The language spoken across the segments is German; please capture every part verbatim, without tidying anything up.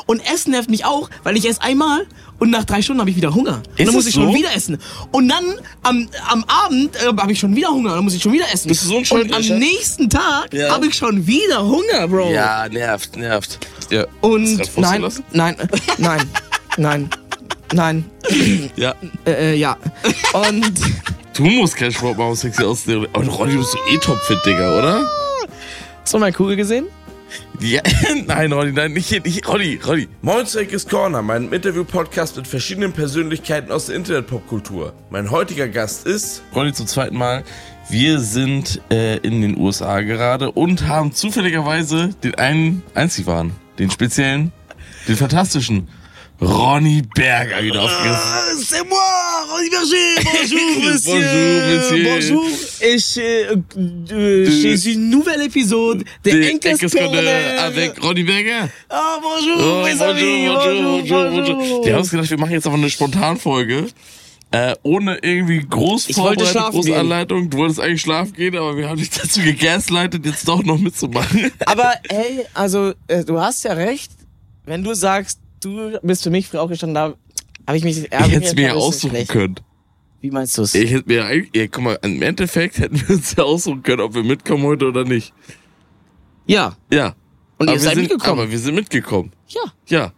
Und Essen nervt mich auch, weil ich esse einmal und nach drei Stunden habe ich wieder Hunger. Und Ist dann muss es ich schon so? wieder essen. Und dann am, am Abend äh, habe ich schon wieder Hunger. Dann muss ich schon wieder essen. Bist du so ein und Schweinfresser? am nächsten Tag Ja. habe ich schon wieder Hunger, Bro. Ja, nervt, nervt. Ja. Und Hast du grad nein, losgelassen? nein, äh, nein, nein, nein, Ja. äh, äh, ja. Und Du musst keinen Sport machen, um sexy aussehen. Und Ronny, du bist so eh topfit, Digga, oder? hast du meine Kugel gesehen? Ja, nein, Ronny, nein, nicht, nicht Ronny, Ronny. Monster's Corner, mein Interview-Podcast mit verschiedenen Persönlichkeiten aus der Internet-Popkultur. Mein heutiger Gast ist... Ronny, zum zweiten Mal. Wir sind äh, in den U S A gerade und haben zufälligerweise den einen Einzigwahren, den speziellen, den fantastischen Ronny Berger wieder aufgegessen. Ah, c'est moi, Ronny Berger. Bonjour, monsieur. Bonjour, monsieur. Bonjour. Et chez, euh, chez une nouvelle épisode de Enkes Corner. avec Ronny Berger. Ah, bonjour, Oh, mes bonjour, amis. bonjour, bonjour, bonjour. bonjour. Wir haben uns gedacht, wir machen jetzt einfach eine Spontanfolge. Äh, ohne irgendwie groß Ich wollte Vorbereitung, schlafen große gehen. Anleitung. Du wolltest eigentlich schlafen gehen, aber wir haben dich dazu gegaslightet, jetzt doch noch mitzumachen. Aber hey, also äh, du hast ja recht, wenn du sagst, du bist für mich früh aufgestanden, da habe ich mich... Ich hätte es mir ja aussuchen können. Wie meinst du es? Ich hätte mir eigentlich, ja, guck mal, im Endeffekt hätten wir uns ja aussuchen können, ob wir mitkommen heute oder nicht. Ja. Ja. Und aber ihr wir seid sind, mitgekommen. Aber wir sind mitgekommen. Ja. Ja.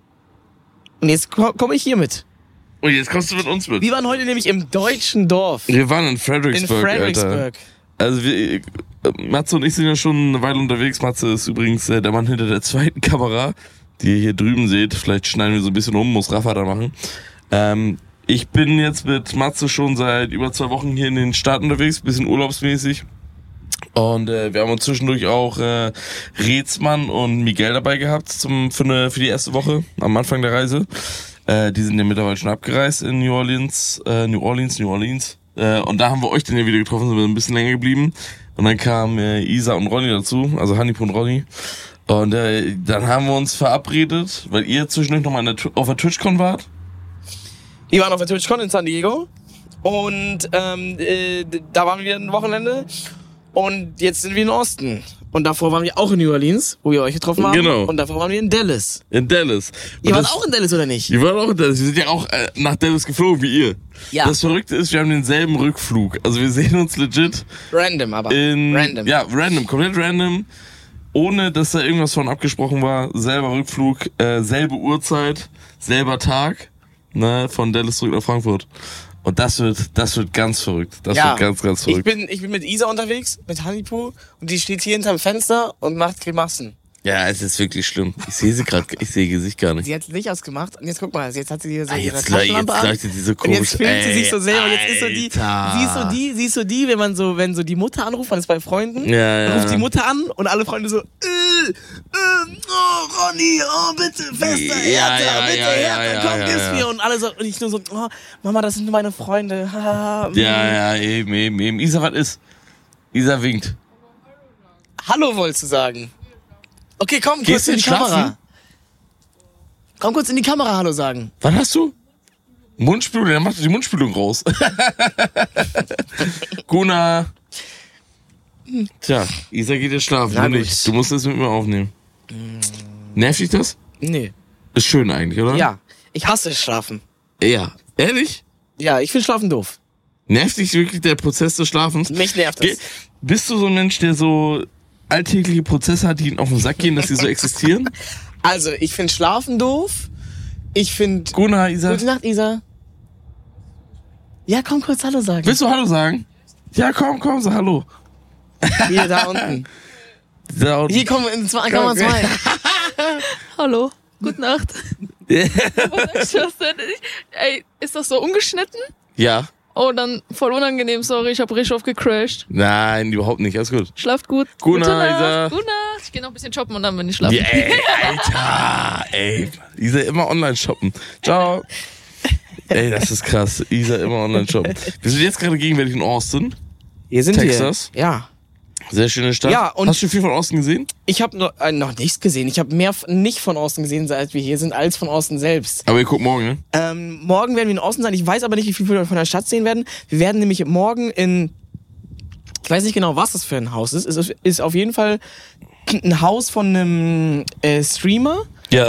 Und jetzt ko- komme ich hier mit. Und jetzt kommst du mit uns mit. Wir waren heute nämlich im deutschen Dorf. Wir waren in In Fredericksburg, Alter. Fredericksburg. Also wir, äh, Matze und ich sind ja schon eine Weile unterwegs. Matze ist übrigens äh, der Mann hinter der zweiten Kamera, die ihr hier drüben seht. Vielleicht schneiden wir so ein bisschen um, muss Rafa da machen. Ähm, ich bin jetzt mit Matze schon seit über zwei Wochen hier in den Staaten unterwegs, bisschen urlaubsmäßig. Und äh, wir haben uns zwischendurch auch äh, Rezmann und Miguel dabei gehabt zum, für, eine, für die erste Woche am Anfang der Reise. Äh, die sind ja mittlerweile schon abgereist in New Orleans, äh, New Orleans, New Orleans. Äh, und da haben wir euch dann ja wieder getroffen, sind wir ein bisschen länger geblieben. Und dann kamen äh, Isa und Ronny dazu, also Hanif und Ronny. Und äh, dann haben wir uns verabredet, weil ihr zwischendurch nochmal auf der TwitchCon wart. Wir waren auf der TwitchCon in San Diego. Und ähm, äh, da waren wir ein Wochenende. Und jetzt sind wir in Austin. Und davor waren wir auch in New Orleans, wo wir euch getroffen haben. Genau. Und davor waren wir in Dallas. In Dallas. Ihr Und wart das- auch in Dallas, oder nicht? Wir waren auch in Dallas. Wir sind ja auch äh, nach Dallas geflogen, wie ihr. Ja. Das Verrückte ist, wir haben denselben Rückflug. Also wir sehen uns legit Random, aber. in... Random. Ja, random, komplett random. Ohne, dass da irgendwas von abgesprochen war. Selber Rückflug, äh, selbe Uhrzeit, selber Tag. Ne, von Dallas zurück nach Frankfurt. Und das wird, das wird ganz verrückt. Das Ja. wird ganz, ganz Ich verrückt. bin, ich bin mit Isa unterwegs, mit Hanipu. Und die steht hier hinterm Fenster und macht Grimassen. Ja, es ist wirklich schlimm. Ich sehe sie gerade, ich sehe ihr Gesicht gar nicht. Sie hat Licht ausgemacht. Und jetzt guck mal, jetzt hat sie hier so Ah, ihre jetzt, le- Taschenlampe jetzt an. leuchtet sie so Und komisch. jetzt filmt sie Ey, sich so selber. Und jetzt ist so die, Alter. sie ist so die, sie ist so die, wenn man so, wenn so die Mutter anruft, man ist bei Freunden. Ja, ja. Dann ruft die Mutter an und alle Freunde so, äh, äh, oh, Ronny, oh, bitte, fester, Ja, härter, ja, bitte, ja, ja, härter, ja, komm, ja, gib ja. mir. Und alle so, und ich nur so, oh, Mama, das sind nur meine Freunde. Haha, mm. Ja, ja, eben, eben, eben. Isa, was ist? Isa winkt. Hallo wolltest du sagen. Okay, komm, kurz Gehst du in die schlafen? Kamera. Komm kurz in die Kamera Hallo sagen. Was hast du? Mundspülung, dann machst du die Mundspülung raus. Guna. Tja, Isa geht jetzt schlafen, Na du gut. nicht. Du musst das mit mir aufnehmen. Nervt dich das? Nee. Ist schön eigentlich, oder? Ja, ich hasse Schlafen. Ja. Ehrlich? Ja, ich finde Schlafen doof. Nervt dich wirklich der Prozess des Schlafens? Mich nervt Ge- das. Bist du so ein Mensch, der so alltägliche Prozesse hat, die ihn auf den Sack gehen, dass sie so existieren? Also, ich finde Schlafen doof. Ich finde... Guna, Isa. Gute Nacht, Isa. Ja, komm kurz Hallo sagen. Willst du Hallo sagen? Ja, komm, komm, sag Hallo. Hier, da unten. Da unten. Hier, komm, in zwei, Kammer zwei. Hallo, gute Nacht. Was sagst du das denn? Ich- Ey, ist das so ungeschnitten? Ja. Oh, dann voll unangenehm, sorry, ich hab richtig oft gecrashed. Nein, überhaupt nicht. Alles gut. Schlaft gut. Gute Gute Nacht, Isa. Nacht. Gute Nacht. Ich geh noch ein bisschen shoppen und dann bin ich schlafen. Ja, ey, Alter. Ey, Isa immer online shoppen. Ciao. Ey, das ist krass. Isa immer online shoppen. Wir sind jetzt gerade gegenwärtig in Austin. Hier sind Texas? wir. Ja. Sehr schöne Stadt. Ja, und- Hast du viel von Austin gesehen? Ich habe noch, äh, noch nichts gesehen. Ich habe mehr f- nicht von Austin gesehen, seit wir hier sind, als von Austin selbst. Aber ihr guckt morgen, ne? Ähm, morgen werden wir in Austin sein. Ich weiß aber nicht, wie viel wir von der Stadt sehen werden. Wir werden nämlich morgen in... Ich weiß nicht genau, was das für ein Haus ist. Es ist, ist auf jeden Fall ein Haus von einem äh, Streamer. Ja.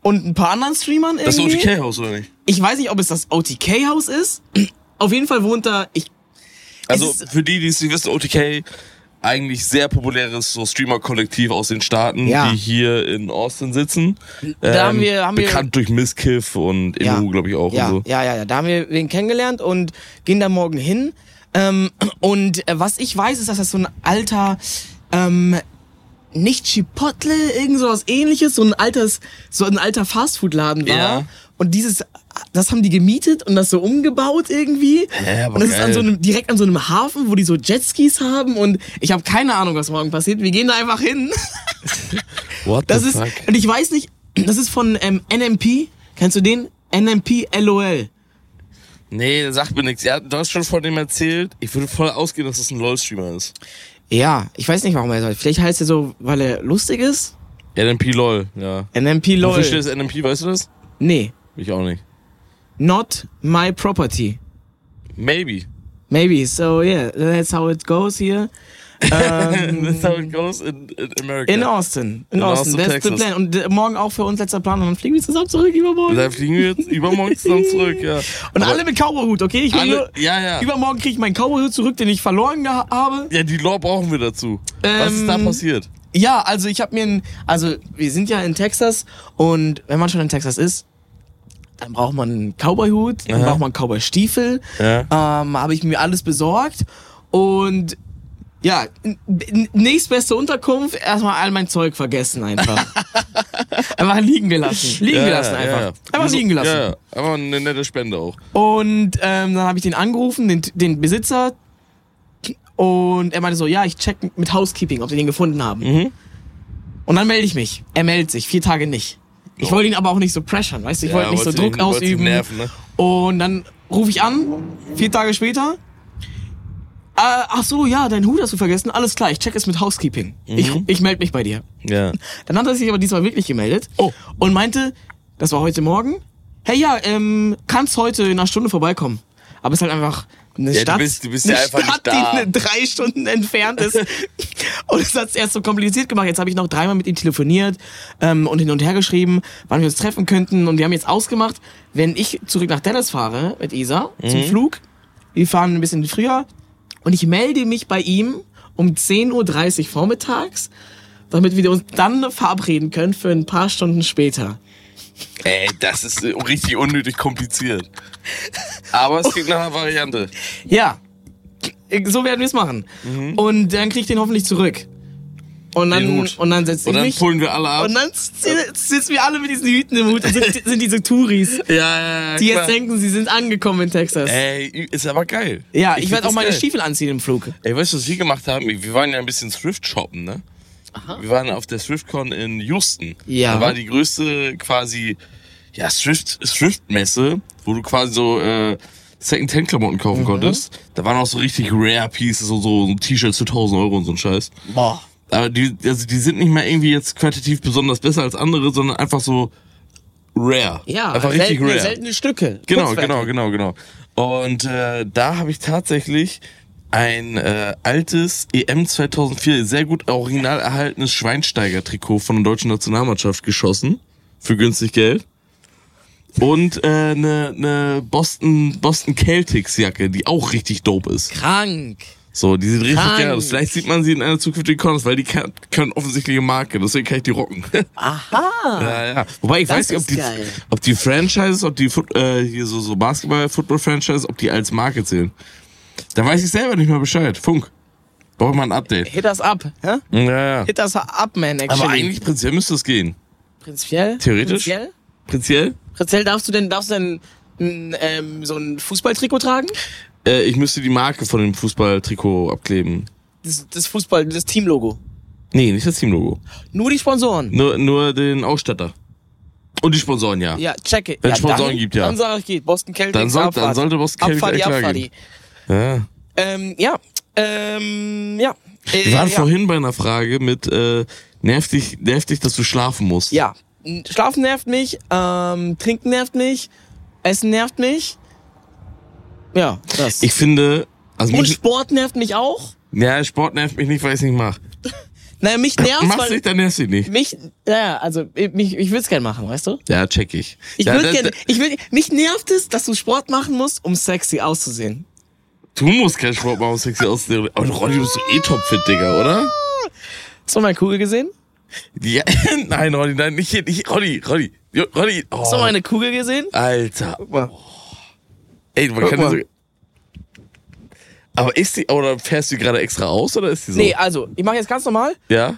und ein paar anderen Streamern irgendwie. Das O T K-Haus, oder nicht? Ich weiß nicht, ob es das O T K-Haus ist. Auf jeden Fall wohnt da... Ich, Also es ist, für die, die es nicht wissen, O T K, eigentlich sehr populäres so Streamer-Kollektiv aus den Staaten, Ja. die hier in Austin sitzen. Da haben wir- haben wir- bekannt durch Misskiff und Ja. Emu, glaube ich, auch. ja, und so. ja, ja, ja, da haben wir wen kennengelernt und gehen da morgen hin. Ähm, und äh, was ich weiß, ist, dass das so ein alter... Ähm, nicht Chipotle, irgend sowas ähnliches, so ein altes, so ein alter Fastfood-Laden war. Ja. Und dieses, das haben die gemietet und das so umgebaut irgendwie. Ja, aber und das ist geil. an so einem, direkt an so einem Hafen, wo die so Jetskis haben und ich habe keine Ahnung, was morgen passiert. Wir gehen da einfach hin. What Das the ist, fuck? und ich weiß nicht, das ist von ähm, N M P. Kennst du den? N M P L O L. Nee, das sagt mir nichts. Ja, du hast schon von dem erzählt. Ich würde voll ausgehen, dass das ein LOL-Streamer ist. Ja, ich weiß nicht, warum er so heißt. Vielleicht heißt er so, weil er lustig ist? N M P LOL, ja. N M P L O Wofür steht L. das N M P, weißt du das? Nee. Ich auch nicht. Not my property. Maybe. Maybe. So yeah, that's how it goes here. Ähm, That's how it goes in, in America. in Austin. In, In Austin. Austin, That's the Texas. plan. Und äh, morgen auch für uns letzter Plan. Und dann fliegen wir zusammen zurück übermorgen. Da fliegen wir jetzt übermorgen zusammen zurück, ja. Und Aber alle mit Cowboyhut, okay? Ich will alle, nur, ja, ja. übermorgen kriege ich meinen Cowboyhut zurück, den ich verloren geha- habe. Ja, die Lore brauchen wir dazu. Was ist da Ähm, passiert? Ja, also ich habe mir ein, also wir sind ja in Texas und wenn man schon in Texas ist, dann braucht man einen Cowboyhut, dann Aha. braucht man Cowboystiefel. Ja. Ähm, habe ich mir alles besorgt und ja, n- n- nächstbeste Unterkunft, erstmal all mein Zeug vergessen einfach. Einfach liegen gelassen. Liegen Ja, gelassen ja, einfach. ja. Einfach liegen gelassen. Ja, ja. Aber eine nette Spende auch. Und ähm, dann habe ich den angerufen, den, den Besitzer. Und er meinte so, ja, ich check mit Housekeeping, ob sie den gefunden haben. Mhm. Und dann melde ich mich. Er meldet sich, vier Tage nicht. Ich wollte ihn aber auch nicht so pressern, weißt du? Ich Ja, wollte nicht so wolltest Druck ihn- wolltest ihn ausüben. nerven, ne? Und dann rufe ich an, vier Tage später. Äh, ach so, ja, dein Hut hast du vergessen. Alles klar, ich check es mit Housekeeping. Ich, ich melde mich bei dir. Ja. Dann hat er sich aber diesmal wirklich gemeldet. Oh. Und meinte, das war heute Morgen. Hey, ja, ähm, kannst heute in einer Stunde vorbeikommen. Aber es ist halt einfach eine Ja, du Stadt, bist- du bist eine ja einfach Stadt, nicht da. die eine drei Stunden entfernt ist. Und es hat es erst so kompliziert gemacht. Jetzt habe ich noch dreimal mit ihm telefoniert ähm, und hin und her geschrieben, wann wir uns treffen könnten. Und wir haben jetzt ausgemacht, wenn ich zurück nach Dallas fahre mit Isa zum Mhm. Flug, wir fahren ein bisschen früher und ich melde mich bei ihm um zehn Uhr dreißig vormittags, damit wir uns dann verabreden können für ein paar Stunden später. Ey, das ist äh, richtig unnötig kompliziert. Aber es klingt nach einer Variante. Ja, so werden wir es machen. Und dann krieg ich den hoffentlich zurück. Und Den dann, Hut. und dann setze Und ich dann mich. pullen wir alle ab. Und dann si- sitzen wir alle mit diesen Hüten im Hut und sind, sind diese Touris, Ja, ja, ja. die klar. jetzt denken, sie sind angekommen in Texas. Ey, ist aber geil. ja, ich, find werde auch das meine geil. Stiefel anziehen im Flug. Ey, weißt du, was wir gemacht haben? Wir waren ja ein bisschen Thrift shoppen, ne? Aha. Wir waren auf der ThriftCon in Houston. Ja. Da war die größte quasi, ja, Thrift, Thrift-Messe, wo du quasi so äh, Second-Hand-Klamotten kaufen Mhm. konntest. Da waren auch so richtig Rare Pieces und so, so T-Shirts für tausend Euro und so ein Scheiß. Boah. Aber die, also die sind nicht mal irgendwie jetzt qualitativ besonders besser als andere, sondern einfach so rare. Ja, einfach richtig seltene, rare. seltene Stücke. Genau, Kunstwerke. genau, genau, genau. Und äh, da habe ich tatsächlich ein äh, altes E M zweitausendvier, sehr gut original erhaltenes Schweinsteiger-Trikot von der deutschen Nationalmannschaft geschossen. Für günstig Geld. Und äh, eine ne Boston, Boston Celtics Jacke, die auch richtig dope ist. Krank. So, die sieht richtig Krank. geil aus. Vielleicht sieht man sie in einer zukünftigen Contest, weil die kann, können offensichtliche Marke, deswegen kann ich die rocken. Aha. Ja, ja. Wobei ich Das weiß nicht, ob ist die, geil. ob die Franchises, ob die Foot- äh, hier so, so Basketball-Football-Franchises, ob die als Marke zählen. Da weiß ich selber nicht mehr Bescheid. Funk. Brauche ich mal ein Update. Hit das ab. Hä? Ja, ja. Hit das up, man, actually. Aber eigentlich prinzipiell müsste es gehen. Prinzipiell? Theoretisch? Prinzipiell? Prinzipiell? Prinzipiell darfst du denn, darfst du denn n, ähm, so ein Fußballtrikot tragen? Äh, ich müsste die Marke von dem Fußballtrikot abkleben. Das, das Fußball, das Teamlogo. Nee, nicht das Teamlogo. Nur die Sponsoren. Nur, nur den Ausstatter. Und die Sponsoren, ja. Ja, check it. Wenn ja, es Sponsoren dann, gibt, ja. Dann sag ich, geht. Boston Celtics, Dann, soll, Abfahrt. dann sollte Boston Celtics Abfahrt, klar Abfahrt. gehen. Ja. Ähm, ja. Ähm, ja. Äh, Wir waren ja. vorhin bei einer Frage mit, äh, nervt dich, nervt dich, dass du schlafen musst? Ja. Schlafen nervt mich, ähm, Trinken nervt mich, Essen nervt mich. Ja, das. Ich finde, also Und mich, Sport nervt mich auch. ja, Sport nervt mich nicht, weil ich es nicht mache. Naja, mich nervt Mach's nicht, dann nervst du nicht. Mich, ja, also mich, ich will's gern machen, weißt du? Ja, check ich. Ich ja, will das, gerne, ich will, mich nervt es, dass du Sport machen musst, um sexy auszusehen. Du musst keinen Sport machen, um sexy auszusehen. Aber Ronny, du bist doch eh topfit, Digga, oder? Hast du meine Kugel gesehen? Ja, nein, Ronny, nein, nicht hier, nicht, Ronny, Ronny, Ronny. Oh. Hast du meine Kugel gesehen? Alter. Guck mal. Ey, man Guck kann mal. so. Aber ist die, oder fährst du die gerade extra aus, oder ist die so? Nee, also, ich mache jetzt ganz normal. Ja?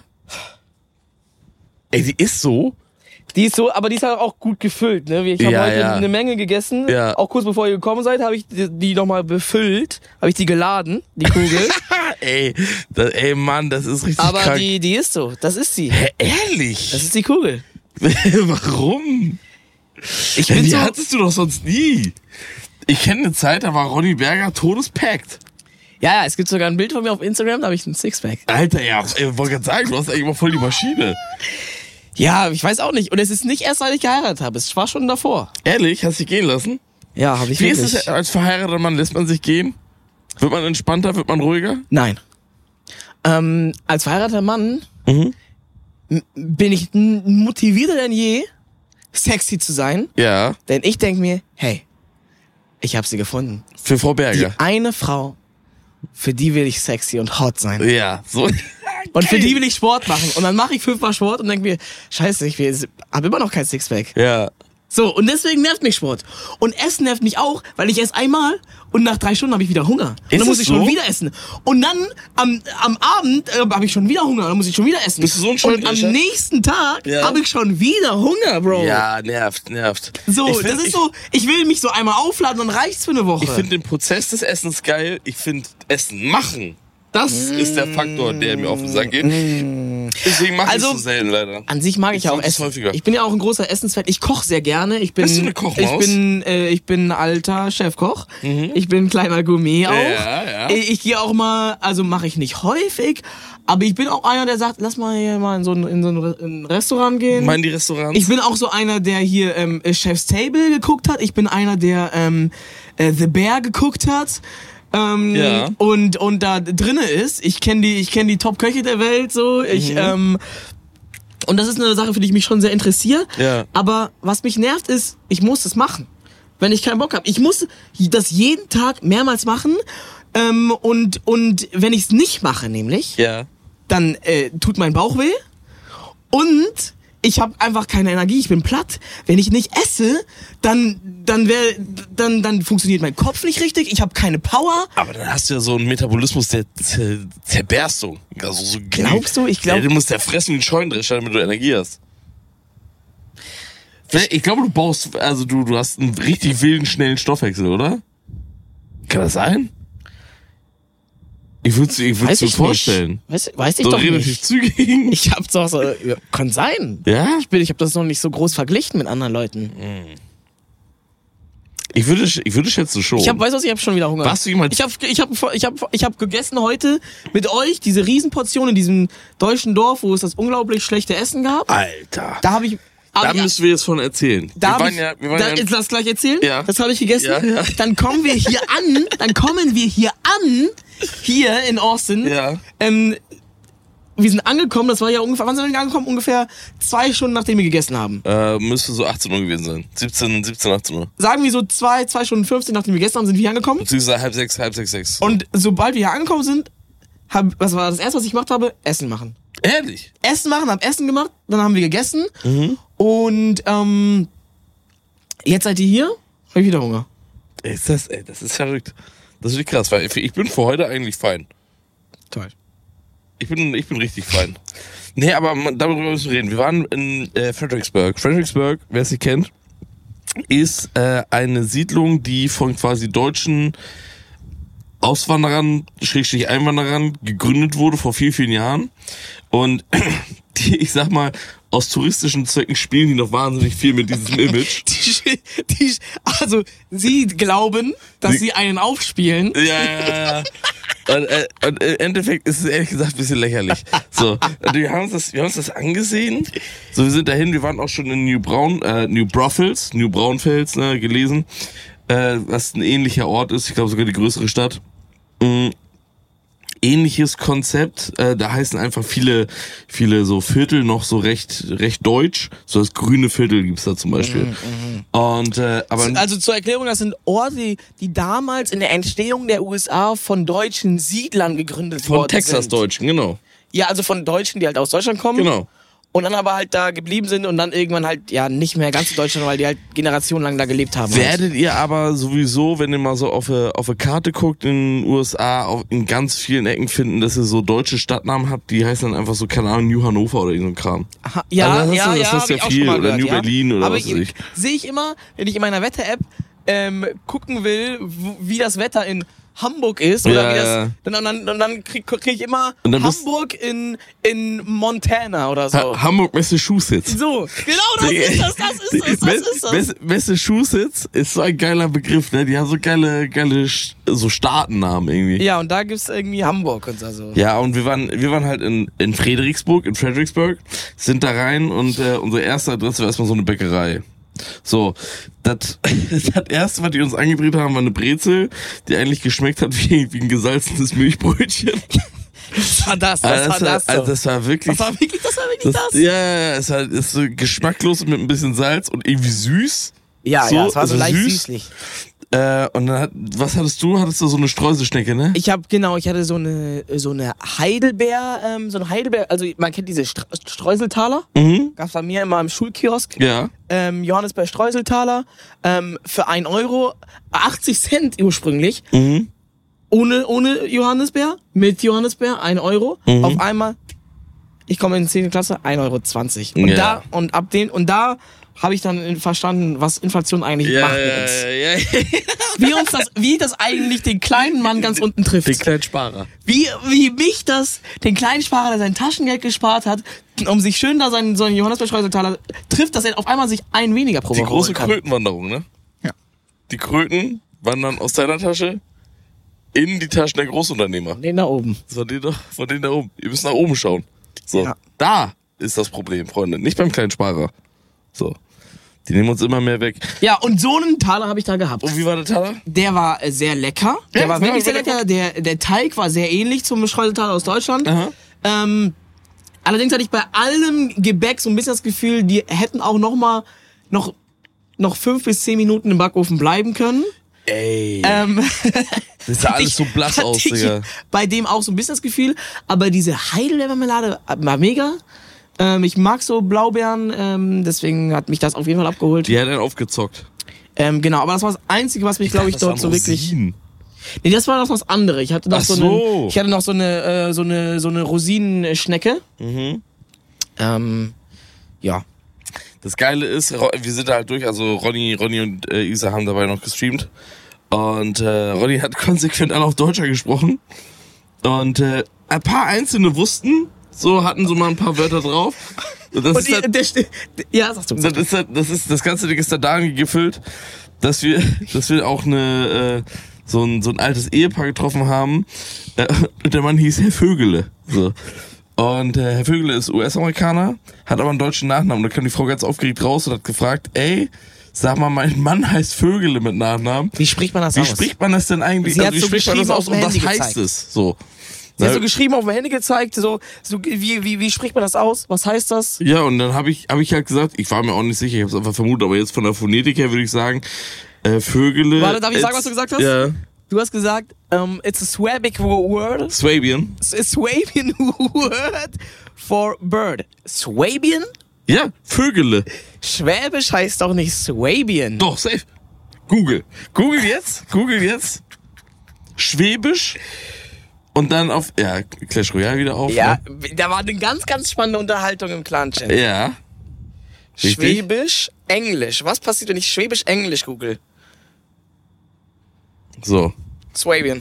Ey, die ist so? Die ist so, aber die ist halt auch gut gefüllt, ne? Ich habe Ja, heute ja. eine Menge gegessen. Ja. Auch kurz bevor ihr gekommen seid, habe ich die, die nochmal befüllt. Habe ich die geladen, die Kugel. ey, das, ey, Mann, das ist richtig aber krank. die, die ist so. Das ist sie. Hä, ehrlich? Das ist die Kugel. Warum? Ich Ey, bin die so, hattest du doch sonst nie. Ich kenne eine Zeit, da war Ronny Berger todespackt. ja, ja, es gibt sogar ein Bild von mir auf Instagram, da habe ich einen Sixpack. Alter, ja, ich wollte gerade sagen, du hast eigentlich mal voll die Maschine. Ja, ich weiß auch nicht. Und es ist nicht erst, seit ich geheiratet habe. Es war schon davor. Ehrlich, hast dich gehen lassen? Ja, habe ich Wie wirklich. ist es als verheirateter Mann? Lässt man sich gehen? Wird man entspannter? Wird man ruhiger? Nein. Ähm, als verheirateter Mann Mhm. m- bin ich n- motivierter denn je, sexy zu sein. Ja, Denn ich denk mir, hey, ich habe sie gefunden. für Frau Die Berger. eine Frau, für die will ich sexy und hot sein. Ja, so. Und für die will ich Sport machen. Und dann mache ich fünfmal Sport und denk mir, scheiße, ich habe immer noch kein Sixpack. Ja. So, und deswegen nervt mich Sport. Und Essen nervt mich auch, weil ich esse einmal und nach drei Stunden habe ich wieder Hunger. Und Ist dann muss es ich schon so? wieder essen. Und dann am, am Abend äh, habe ich schon wieder Hunger, dann muss ich schon wieder essen. Bist du so ein Und Scheunendrescher? am nächsten Tag Ja. habe ich schon wieder Hunger, Bro. Ja, nervt, nervt. So, Ich find- das ist ich, so, ich will mich so einmal aufladen und reicht's für eine Woche. Ich finde den Prozess des Essens geil. Ich finde Essen machen. Das ist der Faktor, der mir auf den Sack geht. Deswegen mache Also, ich es so selten leider. An sich mag ich, Ich ja auch sonst Essen. häufiger. Ich bin ja auch ein großer Essensfan. Ich koche sehr gerne. Ich bin, Bist du eine Kochmaus? Ich bin, äh, ich bin ein alter Chefkoch. Ich bin ein kleiner Gourmet auch. Ja, ja. Ich, ich gehe auch mal, also mache ich nicht häufig, aber ich bin auch einer, der sagt, lass mal hier mal in so ein, in so ein Re- in ein Restaurant gehen. Meinen die Restaurants? Ich bin auch so einer, der hier ähm, Chef's Table geguckt hat. Ich bin einer, der ähm, äh, The Bear geguckt hat. Ähm, Ja. und und da drinne ist. Ich kenne die, ich kenne die Top-Köche der Welt so. Ich Mhm. ähm, und das ist eine Sache, für die ich mich schon sehr interessiere. Ja. Aber was mich nervt ist, ich muss es machen, wenn ich keinen Bock habe. Ich muss das jeden Tag mehrmals machen. Ähm, und und wenn ich es nicht mache, nämlich, Ja. dann äh, tut mein Bauch weh und ich habe einfach keine Energie, ich bin platt. Wenn ich nicht esse, dann dann wär, dann dann funktioniert mein Kopf nicht richtig, ich habe keine Power. Aber dann hast du ja so einen Metabolismus der Zer Zerberstung. Also so Glaubst du? Ich glaub- Ja, du musst ja fressen wie ein Scheunendrescher, damit du Energie hast. Ich glaube, du baust, also du, du hast einen richtig wilden, schnellen Stoffwechsel, oder? Kann das sein? Ich würde es ich würd's Weiß mir ich vorstellen. nicht. Weiß, weiß ich So doch relativ nicht. zügig. Ich hab's doch so, ja, kann sein. Ja? Ich bin, ich habe das noch nicht so groß verglichen mit anderen Leuten. Ich würde, ich würde schätzen schon. Ich hab, weißt du was, ich habe schon wieder Hunger. Warst du jemals- Ich habe ich hab, ich hab, ich hab gegessen heute mit euch diese Riesenportion in diesem deutschen Dorf, wo es das unglaublich schlechte Essen gab. Alter. Da habe ich Da hab ich- müssen wir jetzt von erzählen. Da wir hab waren ich, ja, wir waren da, ja, jetzt lass gleich erzählen. Ja. Das habe ich gegessen. Ja, ja. Dann kommen wir hier an. Dann kommen wir hier an. Hier in Austin. Ja. Ähm, wir sind angekommen. Das war ja ungefähr. Wann sind wir angekommen? Ungefähr zwei Stunden nachdem wir gegessen haben. äh, müsste so achtzehn Uhr gewesen sein. siebzehn, siebzehn, achtzehn Uhr. Sagen wir so zwei, zwei Stunden fünfzehn nachdem wir gegessen haben, sind wir hier angekommen. Beziehungsweise halb sechs, halb sechs, sechs. Und sobald wir hier angekommen sind, hab, was war das erste, was ich gemacht habe? Essen machen. Ehrlich? Essen machen, hab Essen gemacht, dann haben wir gegessen. Mhm. Und ähm, jetzt seid ihr hier, hab ich wieder Hunger. Ey, ist das, ey, das ist verrückt. Das ist wirklich krass, weil ich bin für heute eigentlich fein. Toll. Ich bin, ich bin richtig fein. Nee, aber man- darüber müssen wir reden. Wir waren in äh, Fredericksburg. Fredericksburg, wer es nicht kennt, ist äh, eine Siedlung, die von quasi deutschen Auswanderern, Schrägstrich Einwanderern gegründet wurde vor vielen, vielen Jahren. Und die, ich sag mal, aus touristischen Zwecken spielen die noch wahnsinnig viel mit diesem Image. Die, die, also, sie glauben, dass Sie- sie einen aufspielen. Ja, ja, ja. Und, äh, und im Endeffekt ist es ehrlich gesagt ein bisschen lächerlich. So, und wir haben uns das, wir haben uns das angesehen. So, wir sind dahin, wir waren auch schon in New Braun, äh, New Braunfels, New Braunfels, ne, gelesen, äh, was ein ähnlicher Ort ist. Ich glaube sogar die größere Stadt. Mm. ähnliches Konzept. Äh, da heißen einfach viele, viele so Viertel noch so recht, recht deutsch. So das grüne Viertel gibt's da zum Beispiel. Mhm, und äh, aber also zur Erklärung, das sind Orte, die, die damals in der Entstehung der U S A von deutschen Siedlern gegründet von worden sind. Von Texas-Deutschen, genau. Ja, also von Deutschen, die halt aus Deutschland kommen. Genau. Und dann aber halt da geblieben sind und dann irgendwann halt, ja, nicht mehr ganz in Deutschland, weil die halt generationenlang da gelebt haben. Werdet halt. ihr aber sowieso, wenn ihr mal so auf eine, auf eine Karte guckt in den U S A, auf, in ganz vielen Ecken finden, dass ihr so deutsche Stadtnamen habt, die heißen dann einfach so, keine Ahnung, New Hannover oder irgend so ein Kram. Aha, ja, also das ja, ist, ja, das ist hab ja ich auch viel. schon mal Oder gehört, New ja. Berlin oder aber was weiß ich. Sehe ich immer, wenn ich in meiner Wetter-App ähm, gucken will, w- wie das Wetter in Hamburg ist oder Ja, wie das, ja. und dann, und dann, dann krieg, krieg ich immer Und dann bist- Hamburg in, in Montana oder so. Ha- Hamburg Massachusetts. So, genau das ist das, das ist das, das ist das. Mass- Massachusetts ist so ein geiler Begriff, ne? Die haben so geile, geile Sch- so Staatennamen irgendwie. Ja, und da gibt's irgendwie Hamburg und so. Ja, und wir waren, wir waren halt in, in Fredericksburg, in Fredericksburg, sind da rein und äh, unsere erste Adresse war erstmal so eine Bäckerei. So, das, das erste, was die uns angedreht haben, war eine Brezel, die eigentlich geschmeckt hat wie, wie ein gesalzenes Milchbrötchen. Was war das? Was Also war das? So? Also das war wirklich, das war wirklich, das war wirklich das, das? ja, ja, ja, es war, es ist so geschmacklos mit ein bisschen Salz und irgendwie süß. Ja, so, ja, es war so also leicht süß. süßlich. Äh, und dann hat, was hattest du? Hattest du so eine Streuselschnecke, ne? Ich habe genau, ich hatte so eine so eine Heidelbeer, ähm, so eine Heidelbeer, also man kennt diese Stre Streuseltaler, Mhm. gab's bei mir immer im Schulkiosk. Ja. Ähm, Johannisbeer Streuseltaler ähm, für ein Euro, achtzig Cent ursprünglich, Mhm. ohne ohne Johannisbeer, mit Johannisbeer ein Euro. Mhm. Auf einmal, ich komme in die zehnte Klasse, ein Euro zwanzig. Und Ja. da und ab dem und da habe ich dann verstanden, was Inflation eigentlich Ja, macht mit ja, uns. ja, ja. Wie uns das, wie das eigentlich den kleinen Mann ganz unten trifft. Den kleinen Sparer. Wie, wie mich das, den kleinen Sparer, der sein Taschengeld gespart hat, um sich schön da seinen, so einen Johannisbeer-Streuseltaler trifft, dass er auf einmal sich einen weniger pro Die Woche große holen kann. Krötenwanderung, ne? Ja. Die Kröten wandern aus deiner Tasche in die Taschen der Großunternehmer. Den da oben. Von denen, doch- von denen da oben. Ihr müsst nach oben schauen. So, Ja. da ist das Problem, Freunde. Nicht beim kleinen Sparer. So. Die nehmen uns immer mehr weg. Ja, und so einen Taler habe ich da gehabt. Und wie war der Taler? Der war äh, sehr lecker. Der Ja, war ja, wirklich sehr war lecker. Der, der Teig war sehr ähnlich zum Streuseltaler aus Deutschland. Aha. Ähm, allerdings hatte ich bei allem Gebäck so ein bisschen das Gefühl, die hätten auch noch mal noch, noch fünf bis zehn Minuten im Backofen bleiben können. Ey. Ähm, das sah alles ich- so blass hatte aus, ich Digga. Bei dem auch so ein bisschen das Gefühl, aber diese Heidelbeermarmelade war mega. Ähm, ich mag so Blaubeeren, ähm, deswegen hat mich das auf jeden Fall abgeholt. Die hat einen aufgezockt. Ähm, genau, aber das war das Einzige, was mich, glaube ich, Das dort waren so wirklich. Rosinen. Nee, das war noch was anderes. Ich hatte noch Ach so, so. Eine, ich hatte noch so eine, äh, so eine, so eine Rosinenschnecke. Mhm. Ähm, ja. Das Geile ist, Ro- wir sind da halt durch, also Ronny, Ronny und äh, Isa haben dabei noch gestreamt. Und äh, Ronny hat konsequent alle auf Deutscher gesprochen. Und äh, ein paar Einzelne wussten, so hatten so mal ein paar Wörter drauf. Und das, Und ist, die, halt, der, Sti- ja, sagst du. das, ist halt, das ist das ganze Ding ist da daran gefüllt, dass wir, dass wir auch eine äh, so ein so ein altes Ehepaar getroffen haben. Äh, und der Mann hieß Herr Vögele. So. Und äh, Herr Vögele ist U S-Amerikaner, hat aber einen deutschen Nachnamen. Da kam die Frau ganz aufgeregt raus und hat gefragt, ey, sag mal, mein Mann heißt Vögele mit Nachnamen. Wie spricht man das Wie aus? spricht man das denn eigentlich? Sie Also hat wie so spricht man das geschrieben aus auf dem und was Handy heißt gezeigt. es? So. Sie hat Na, so geschrieben, auf dem Handy gezeigt, so, so wie, wie, wie spricht man das aus? Was heißt das? ja, und dann habe ich, hab ich halt gesagt, ich war mir auch nicht sicher, ich habe es einfach vermutet, aber jetzt von der Phonetik her würde ich sagen, äh, Vögele. Warte, darf ich sagen, it's- was du gesagt hast? Ja. Du hast gesagt, um, it's a Swabic word. Swabian. It's a Swabian word for bird. Swabian? Ja, Vögele. Schwäbisch heißt doch nicht Swabian. Doch, safe. Google. Google jetzt. Google jetzt. Schwäbisch. Und dann auf, ja, Clash Royale wieder auf. Ja, da war eine ganz, ganz spannende Unterhaltung im Clan-Chat. Ne? Ja. Richtig. Schwäbisch, Englisch. Was passiert, wenn ich Schwäbisch, Englisch google? So. Swabian.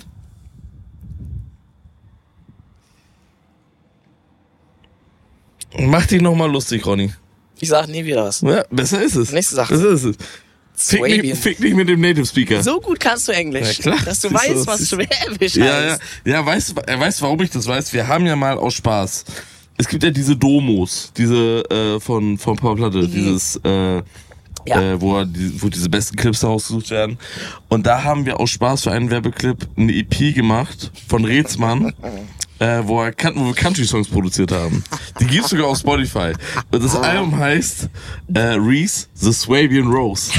Mach dich nochmal lustig, Ronny. Ich sag nie wieder was. Ja, besser ist es. Nächste Sache. Besser ist es. Fick Swabian. nicht, fick nicht mit dem Native Speaker. So gut kannst du Englisch, Ja, klar. dass du Siehst du, weißt, was siehst du. Schwäbisch Ja, ja, heißt. ja, weißt du, er weiß, warum ich das weiß? Wir haben ja mal aus Spaß. Es gibt ja diese Domos, diese äh, von von Paul Platte, Mhm. dieses äh, Ja. äh, wo, die, wo diese besten Clips ausgesucht werden. Und da haben wir aus Spaß für einen Werbeclip eine E P gemacht von Rätsmann, äh, wo, er, wo wir Country-Songs produziert haben. Die gibt's sogar auf Spotify. Und das Album heißt äh, Reese, The Swabian Rose.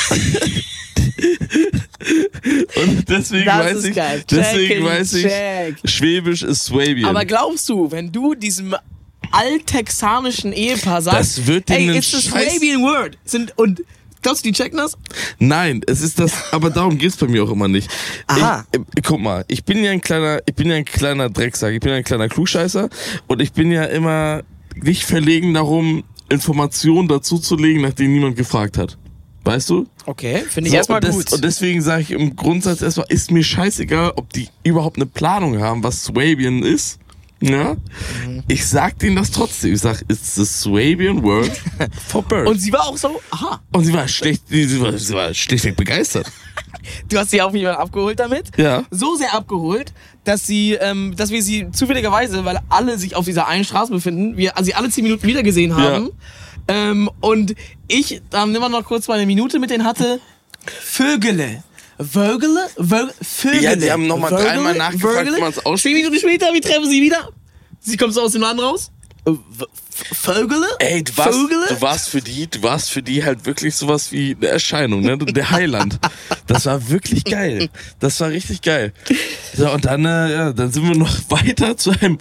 Und deswegen Das weiß ist ich, geil. deswegen Check, weiß ich, check. Schwäbisch ist Swabian. Aber glaubst du, wenn du diesem alttexanischen Ehepaar sagst, Das wird ey, denen it's the Scheiß- Swabian word, sind, und glaubst du, die checken das? Nein, es ist das, aber darum geht's bei mir auch immer nicht. Aha. Ich, äh, guck mal, ich bin ja ein kleiner, ich bin ja ein kleiner Drecksack, ich bin ja ein kleiner Klugscheißer und ich bin ja immer nicht verlegen darum, Informationen dazuzulegen, nach denen niemand gefragt hat. Weißt du? Okay, finde ich So, erstmal und des- gut. Und deswegen sage ich im Grundsatz erstmal, ist mir scheißegal, ob die überhaupt eine Planung haben, was Swabian ist. Ja? Mhm. Ich sag denen das trotzdem. Ich sag, it's the Swabian word for bird. Und sie war auch so, aha, Und sie war schlecht, sie war, sie war schlichtweg begeistert. du hast sie auch jemand abgeholt damit. Ja. So sehr abgeholt, dass sie, ähm, dass wir sie zufälligerweise, weil alle sich auf dieser einen Straße befinden, wir also sie alle zehn Minuten wieder gesehen haben. Ähm, und ich dann immer noch kurz mal eine Minute mit denen hatte. Vögele. Vögele? Vögele? Vögele. Ja, die haben noch mal Vögele? dreimal nachgefragt, Vögele? wie man's ausspricht. Zehn Minuten später, wir treffen sie wieder. Sie kommt so aus dem Laden raus. V- Vögele? Ey, du warst, Vögele? du warst für die, du warst für die halt wirklich sowas wie eine Erscheinung, ne? Der Heiland. Das war wirklich geil. Das war richtig geil. So, und dann, äh, ja, dann sind wir noch weiter zu einem,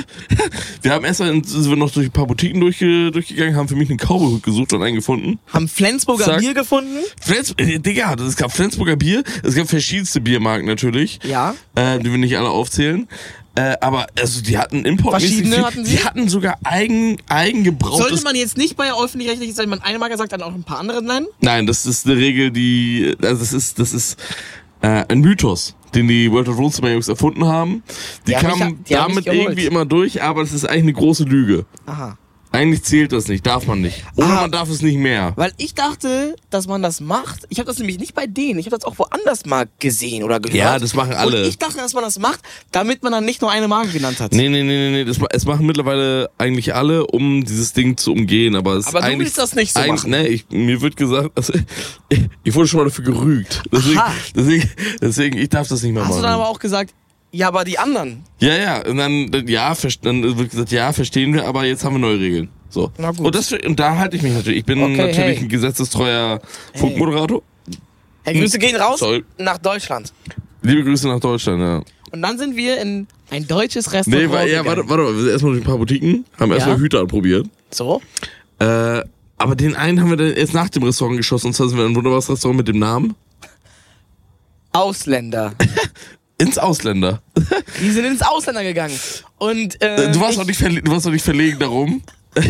wir haben erstmal, sind wir noch durch ein paar Boutiquen durchge, durchgegangen, haben für mich einen Cowboy gesucht und einen gefunden. Haben Flensburger Zack. Bier gefunden? Flens, äh, Digga, es gab Flensburger Bier, es gab verschiedenste Biermarken natürlich. Ja. Äh, die wir nicht alle aufzählen. Äh, aber also die hatten Import. Verschiedene hatten sie? Die hatten sogar eigen, eigengebrautes. Sollte man jetzt nicht bei öffentlich-rechtlich, wenn man eine Marke sagt, dann auch ein paar andere nennen? Nein, das ist eine Regel, die, also das ist, das ist äh, ein Mythos, den die World of Wohnzimmer Jungs erfunden haben. Die, Die haben kamen mich- die haben mich damit geholt. irgendwie immer durch, aber das ist eigentlich eine große Lüge. Aha. Eigentlich zählt das nicht, darf man nicht. Oder Ah. man darf es nicht mehr. Weil ich dachte, dass man das macht. Ich habe das nämlich nicht bei denen. Ich habe das auch woanders mal gesehen oder gehört. Ja, das machen alle. Und ich dachte, dass man das macht, damit man dann nicht nur eine Marke genannt hat. Nee, nee, nee, nee, nee. Das, ma- es machen mittlerweile eigentlich alle, um dieses Ding zu umgehen. Aber, es Aber ist du eigentlich, willst das nicht so eigentlich, machen. Nee, ich, mir wird gesagt, also, ich, ich wurde schon mal dafür gerügt. Deswegen, Aha. deswegen, deswegen, ich darf das nicht mehr Hast machen. du dann aber auch gesagt, ja, aber die anderen. Ja, ja, und dann, dann ja, ver- dann wird gesagt, ja, verstehen wir, aber jetzt haben wir neue Regeln. So. Na gut. Und, das, und da halte ich mich natürlich. Ich bin Okay, natürlich hey. ein gesetzestreuer Funkmoderator. Hey, Grüße gehen raus Sorry. nach Deutschland. Liebe Grüße nach Deutschland, ja. Und dann sind wir in ein deutsches Restaurant Nee, weil, ja, gegangen. warte, warte, wir sind erstmal durch ein paar Boutiquen, haben erstmal Ja. Hüte anprobiert. So? Äh, aber den einen haben wir dann erst nach dem Restaurant geschossen, und zwar sind wir in ein wunderbares Restaurant mit dem Namen Ausländer. Ins Ausländer. Die sind ins Ausländer gegangen. Und, äh, Du warst ich, auch nicht, verle- du warst auch nicht verlegen darum,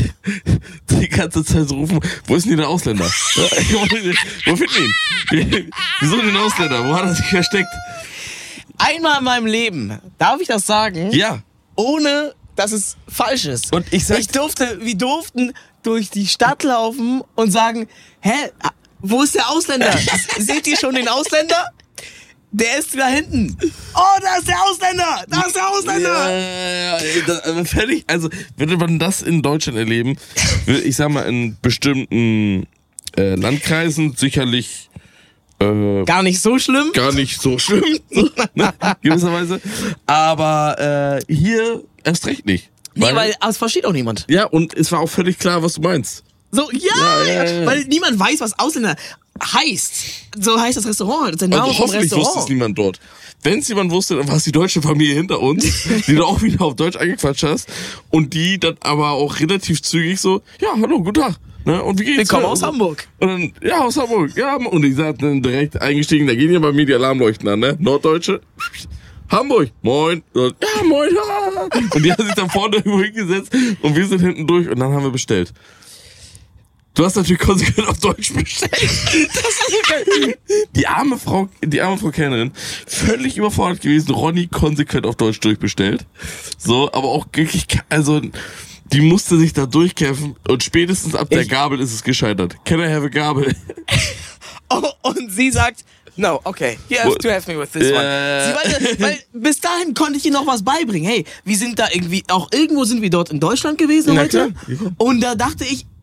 die ganze Zeit zu rufen, wo ist denn der Ausländer? Ja, wo finden wir ihn? Wir, wir suchen den Ausländer, wo hat er sich versteckt? einmal in meinem Leben, darf ich das sagen, Ja. ohne dass es falsch ist. Und ich sag- ich durfte, wir durften durch die Stadt laufen und sagen, hä, wo ist der Ausländer? Seht ihr schon den Ausländer? Der ist da hinten. Oh, da ist der Ausländer! Da ist der Ausländer! Ja, ja, ja, das- aber fertig. Also, würde man das in Deutschland erleben, würde ich sag mal, in bestimmten äh, Landkreisen sicherlich äh, Gar nicht so schlimm. gar nicht so schlimm, so, ne, gewisserweise. Aber äh, hier erst recht nicht. Nee, weil es versteht auch niemand. Ja, und es war auch völlig klar, was du meinst. So, ja, Ja, ja, ja. weil niemand weiß, was Ausländer heißt. So heißt das Restaurant halt. Das ist der Name Also vom hoffentlich wusste es Restaurant. niemand dort. Wenn es jemand wusste, dann war es die deutsche Familie hinter uns, die du auch wieder auf Deutsch angequatscht hast. Und die dann aber auch relativ zügig so, ja, hallo, guten Tag. Ne, und wie geht's? Wir kommen Ja, aus so. Hamburg. Und dann, ja, aus Hamburg. Ja, und ich sag dann direkt eingestiegen, da gehen ja bei mir die Alarmleuchten an, ne? Norddeutsche. Hamburg, moin. Ja, moin. Und die haben sich dann vorne irgendwo hingesetzt und wir sind hinten durch und dann haben wir bestellt. Du hast natürlich konsequent auf Deutsch bestellt. Das ist so geil. Die arme Frau, die arme Frau Kellnerin, völlig überfordert gewesen. Ronny konsequent auf Deutsch durchbestellt. So, aber auch wirklich, also, die musste sich da durchkämpfen und spätestens ab der Ich- Gabel ist es gescheitert. Can I have a Gabel? Oh, und sie sagt, no, okay, you have to have me with this Ja. one. Sie wollte, weil bis dahin konnte ich ihr noch was beibringen. Hey, wir sind da irgendwie, auch irgendwo sind wir dort in Deutschland gewesen Na heute. klar. Ja. Und da dachte ich,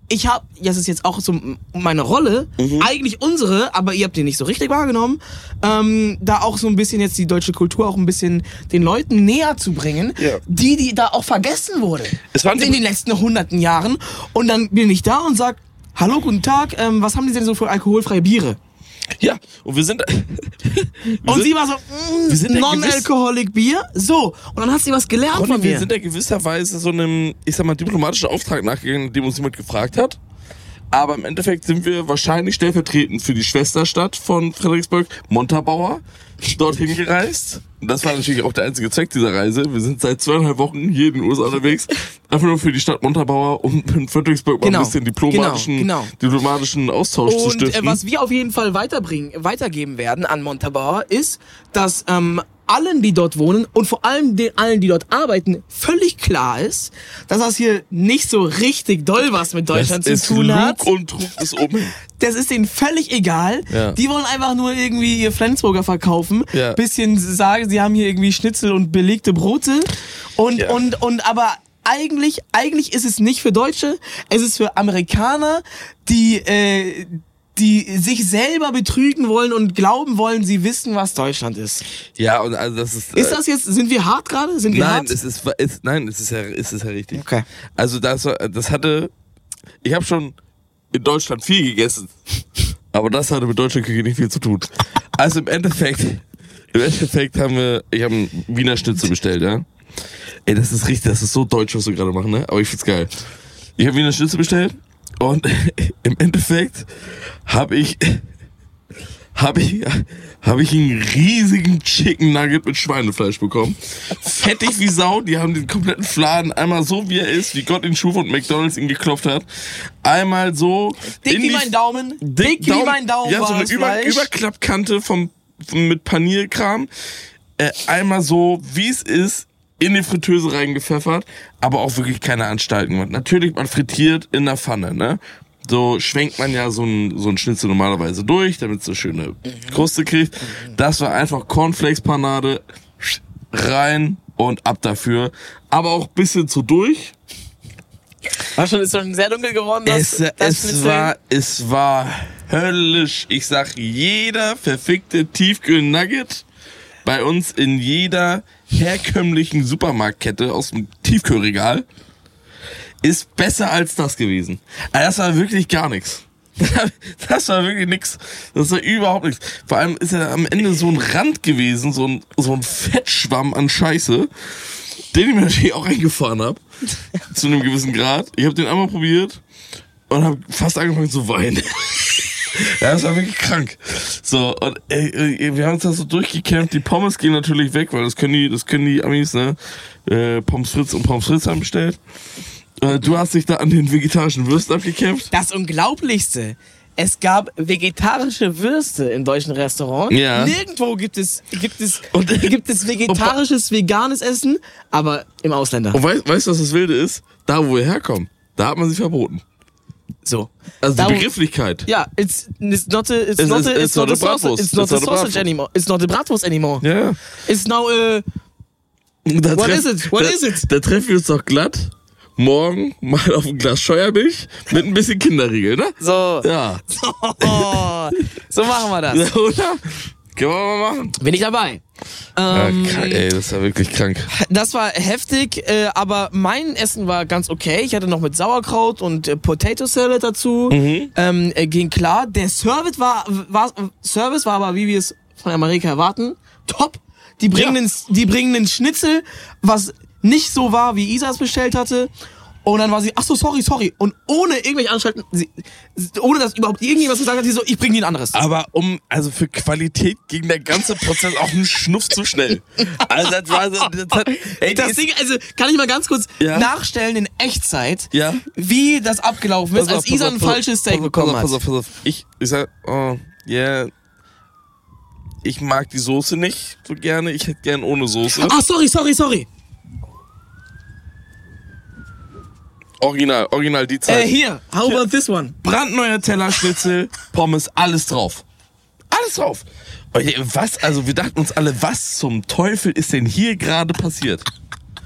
ich habe, das ist jetzt auch so meine Rolle, mhm. eigentlich unsere, aber ihr habt die nicht so richtig wahrgenommen, ähm, da auch so ein bisschen jetzt die deutsche Kultur auch ein bisschen den Leuten näher zu bringen, ja. die, die da auch vergessen wurde es waren in den letzten hunderten Jahren. Und dann bin ich da und sag, hallo, guten Tag, ähm, was haben die denn so für alkoholfreie Biere? Ja, und wir sind... wir und sind, sie war so, mm, Non-Alcoholic Bier. So, und dann hat sie was gelernt Ronny, von mir. Wir sind ja gewisserweise so einem, ich sag mal, diplomatischen Auftrag nachgegangen, dem uns jemand gefragt hat. Aber im Endeffekt sind wir wahrscheinlich stellvertretend für die Schwesterstadt von Frederiksburg, Montabaur, dorthin gereist. Und das war natürlich auch der einzige Zweck dieser Reise. Wir sind seit zweieinhalb Wochen hier in den U S A unterwegs, einfach nur für die Stadt Montabaur, um in Frederiksburg mal genau, ein bisschen diplomatischen, genau, genau. diplomatischen Austausch und, zu stiften. Und äh, was wir auf jeden Fall weiterbringen, weitergeben werden an Montabaur, ist, dass ähm, allen, die dort wohnen und vor allem den allen, die dort arbeiten, völlig klar ist, dass das hier nicht so richtig doll was mit Deutschland das zu tun Lug hat. Und Trug ist um. Das ist denen völlig egal. Ja. Die wollen einfach nur irgendwie ihr Flensburger verkaufen. Ja. Bisschen sagen, sie haben hier irgendwie Schnitzel und belegte Brote. Und, ja. und, und, aber eigentlich, eigentlich ist es nicht für Deutsche. Es ist für Amerikaner, die, äh, die sich selber betrügen wollen und glauben wollen, sie wissen, was Deutschland ist. Ja, und also das ist... Ist das jetzt, sind wir hart gerade? Sind wir nein, hart? Es ist, ist, nein, es ist ja, es ist ja richtig. Okay. Also das, war- das hatte... Ich habe schon in Deutschland viel gegessen, aber das hatte mit deutscher Küche nicht viel zu tun. Also im Endeffekt... Im Endeffekt haben wir... Ich habe einen Wiener Schnitzel bestellt, ja? Ey, das ist richtig, das ist so deutsch, was wir gerade machen, ne? Aber ich find's geil. Ich habe Wiener Schnitzel bestellt und im Endeffekt habe ich... habe ich, hab ich einen riesigen Chicken Nugget mit Schweinefleisch bekommen. Fettig wie Sau, die haben den kompletten Fladen einmal so, wie er ist, wie Gott ihn schuf und McDonald's ihn geklopft hat. Einmal so... Dick in wie die- mein Daumen. Dick Dick wie mein Daumen Ja, so war eine das Über, Fleisch. Überklappkante vom, vom, mit Panierkram. Äh, einmal so, wie es ist, in die Fritteuse reingepfeffert, aber auch wirklich keine Anstalten gemacht. Natürlich, man frittiert in der Pfanne, ne? So schwenkt man ja so ein, so ein Schnitzel normalerweise durch, damit es so schöne Kruste kriegt. Das war einfach Cornflakes-Panade, rein und ab dafür. Aber auch ein bisschen zu durch. War schon, ist schon sehr dunkel geworden, das, Es, das es Schnitzel. war, es war höllisch. Ich sag, jeder verfickte Tiefkühl-Nugget bei uns in jeder herkömmlichen Supermarktkette aus dem Tiefkühlregal ist besser als das gewesen. Also das war wirklich gar nichts. Das war wirklich nix. Das war überhaupt nichts. Vor allem ist ja am Ende so ein Rand gewesen, so ein, so ein Fettschwamm an Scheiße, den ich mir natürlich auch eingefahren habe. Zu einem gewissen Grad. Ich habe den einmal probiert und habe fast angefangen zu weinen. Ja, das war wirklich krank. So, und ey, wir haben uns da so durchgekämpft. Die Pommes gehen natürlich weg, weil das können die, das können die Amis, ne? Äh, Pommes frites und Pommes frites haben bestellt. Äh, du hast dich da an den vegetarischen Würsten abgekämpft. Das Unglaublichste. Es gab vegetarische Würste im deutschen Restaurant. Ja. Nirgendwo gibt es, gibt es, Und- gibt es vegetarisches, veganes Essen, aber im Ausländer. Und weißt, weißt du, was das Wilde ist? Da, wo wir herkommen, da hat man sie verboten. So. Also Da, die wo- Begrifflichkeit. Ja, it's, it's not a, it's It's- not it's- a, it's it's not not a a sausage, Bratwurst. it's not It's a not a sausage Bratwurst. anymore. It's not a Bratwurst anymore. Ja. It's now a, Da What treff- is it? What da, is it? Da treffen wir uns doch glatt morgen mal auf ein Glas Scheuermilch mit ein bisschen Kinderriegel, ne? so. Ja. Oh, so machen wir das. Ja, oder? Können wir mal machen. Bin ich dabei. Ja, Ähm, krank, ey, das war wirklich krank. Das war heftig, äh, aber mein Essen war ganz okay. Ich hatte noch mit Sauerkraut und äh, Potato Salad dazu. Mhm. Ähm, äh, ging klar. Der Service war, war Service war aber, wie wir es von Amerika erwarten, top. Die bringen, Ja. einen, die bringen einen Schnitzel, was nicht so war, wie Isa es bestellt hatte. Und dann war sie, ach so, sorry, sorry. Und ohne irgendwelche Anstalten, sie, ohne dass überhaupt irgendjemand gesagt hat, sie so, ich bring dir ein anderes. Aber um, also für Qualität ging der ganze Prozess auch einen Schnuff zu schnell. Also das war so, das hat, ey, die Das ist- Ding, also kann ich mal ganz kurz Ja. nachstellen in Echtzeit, Ja. wie das abgelaufen ist, Pass auf, als Isa pass ein auf, pass auf, falsches Steak pass auf, bekommen pass auf, hat. Pass auf, pass auf. Ich, ich sag, oh, yeah. Ich mag die Soße nicht so gerne. Ich hätte gern ohne Soße. Ah, sorry, sorry, sorry. Original, original die Zeit. Äh, hier, how about this one? Brandneuer Teller, Schnitzel, Pommes, alles drauf. Alles drauf. Und was, also wir dachten uns alle, was zum Teufel ist denn hier gerade passiert?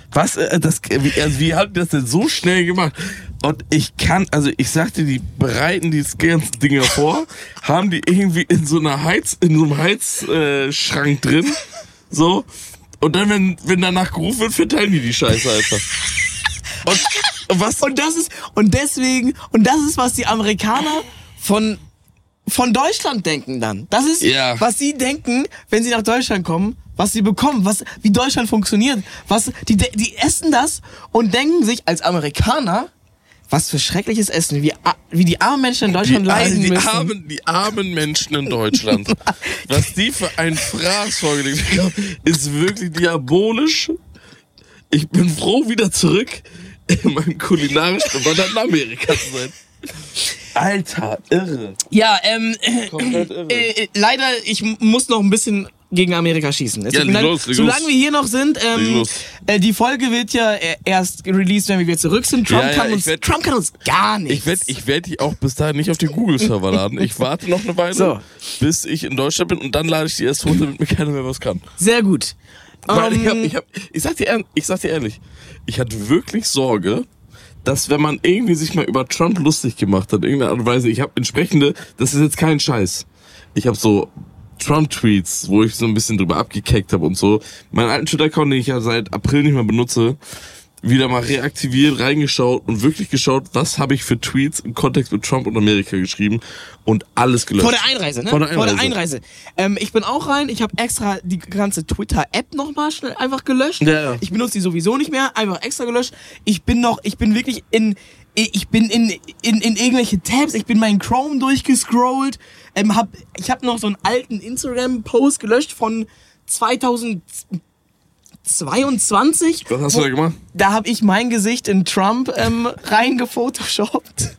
Was, äh, das, wie, also wie hat das denn so schnell gemacht? Und ich kann, also ich sagte, die bereiten die ganzen Dinger vor, haben die irgendwie in so einer Heiz, in so einem Heizschrank äh, Schrank drin, so. Und dann, wenn, wenn danach gerufen wird, verteilen die die Scheiße einfach. Und, und was? Und das ist, und deswegen, und das ist, was die Amerikaner von, von Deutschland denken dann. Das ist, Ja. was sie denken, wenn sie nach Deutschland kommen, was sie bekommen, was, wie Deutschland funktioniert, was, die, die essen das und denken sich als Amerikaner, was für schreckliches Essen, wie, wie die armen Menschen in Deutschland die, leiden die müssen. Armen, die armen Menschen in Deutschland. Was die für ein Fraß vorgelegt haben, ist wirklich diabolisch. Ich bin froh, wieder zurück in meinem kulinarischen Wandern in Amerika zu sein. Alter, irre. Ja, ähm, Komplett irre. äh, äh, leider, ich m- muss noch ein bisschen gegen Amerika schießen. Es Ja, tut mir leg leid. los, leg Solange los. wir hier noch sind, Leg ähm, los. äh, die Folge wird ja äh, erst released, wenn wir wieder zurück sind. Trump, Ja, ja, kann, ich uns, werd- Trump kann uns gar nichts. Ich werde ich werd die auch bis dahin nicht auf den Google-Server laden. Ich warte noch eine Weile, So. bis ich in Deutschland bin und dann lade ich die erst runter, damit mir keiner mehr was kann. Sehr gut. Weil ich, hab, Ähm, ich, hab, ich, sag dir, ehr- ich sag dir ehrlich, ich hatte wirklich Sorge, dass wenn man irgendwie sich mal über Trump lustig gemacht hat, in irgendeiner Art und Weise, ich habe entsprechende, das ist jetzt kein Scheiß. Ich habe so Trump-Tweets, wo ich so ein bisschen drüber abgekeckt habe und so. Meinen alten Twitter-Account, den ich ja seit April nicht mehr benutze, wieder mal reaktiviert, reingeschaut und wirklich geschaut, was habe ich für Tweets im Kontext mit Trump und Amerika geschrieben und alles gelöscht. Vor der Einreise, ne? Vor der Einreise. Einreise. Ähm, ich bin auch rein, ich habe extra die ganze Twitter-App nochmal schnell einfach gelöscht. Ja, ja. Ich benutze die sowieso nicht mehr, einfach extra gelöscht. Ich bin noch, ich bin wirklich in, ich bin in, in, in irgendwelche Tabs, ich bin meinen Chrome durchgescrollt, ähm, hab, ich habe noch so einen alten Instagram-Post gelöscht von zweitausendzweiundzwanzig. Was hast wo- du da gemacht? Da habe ich mein Gesicht in Trump ähm, reingefotoshoppt.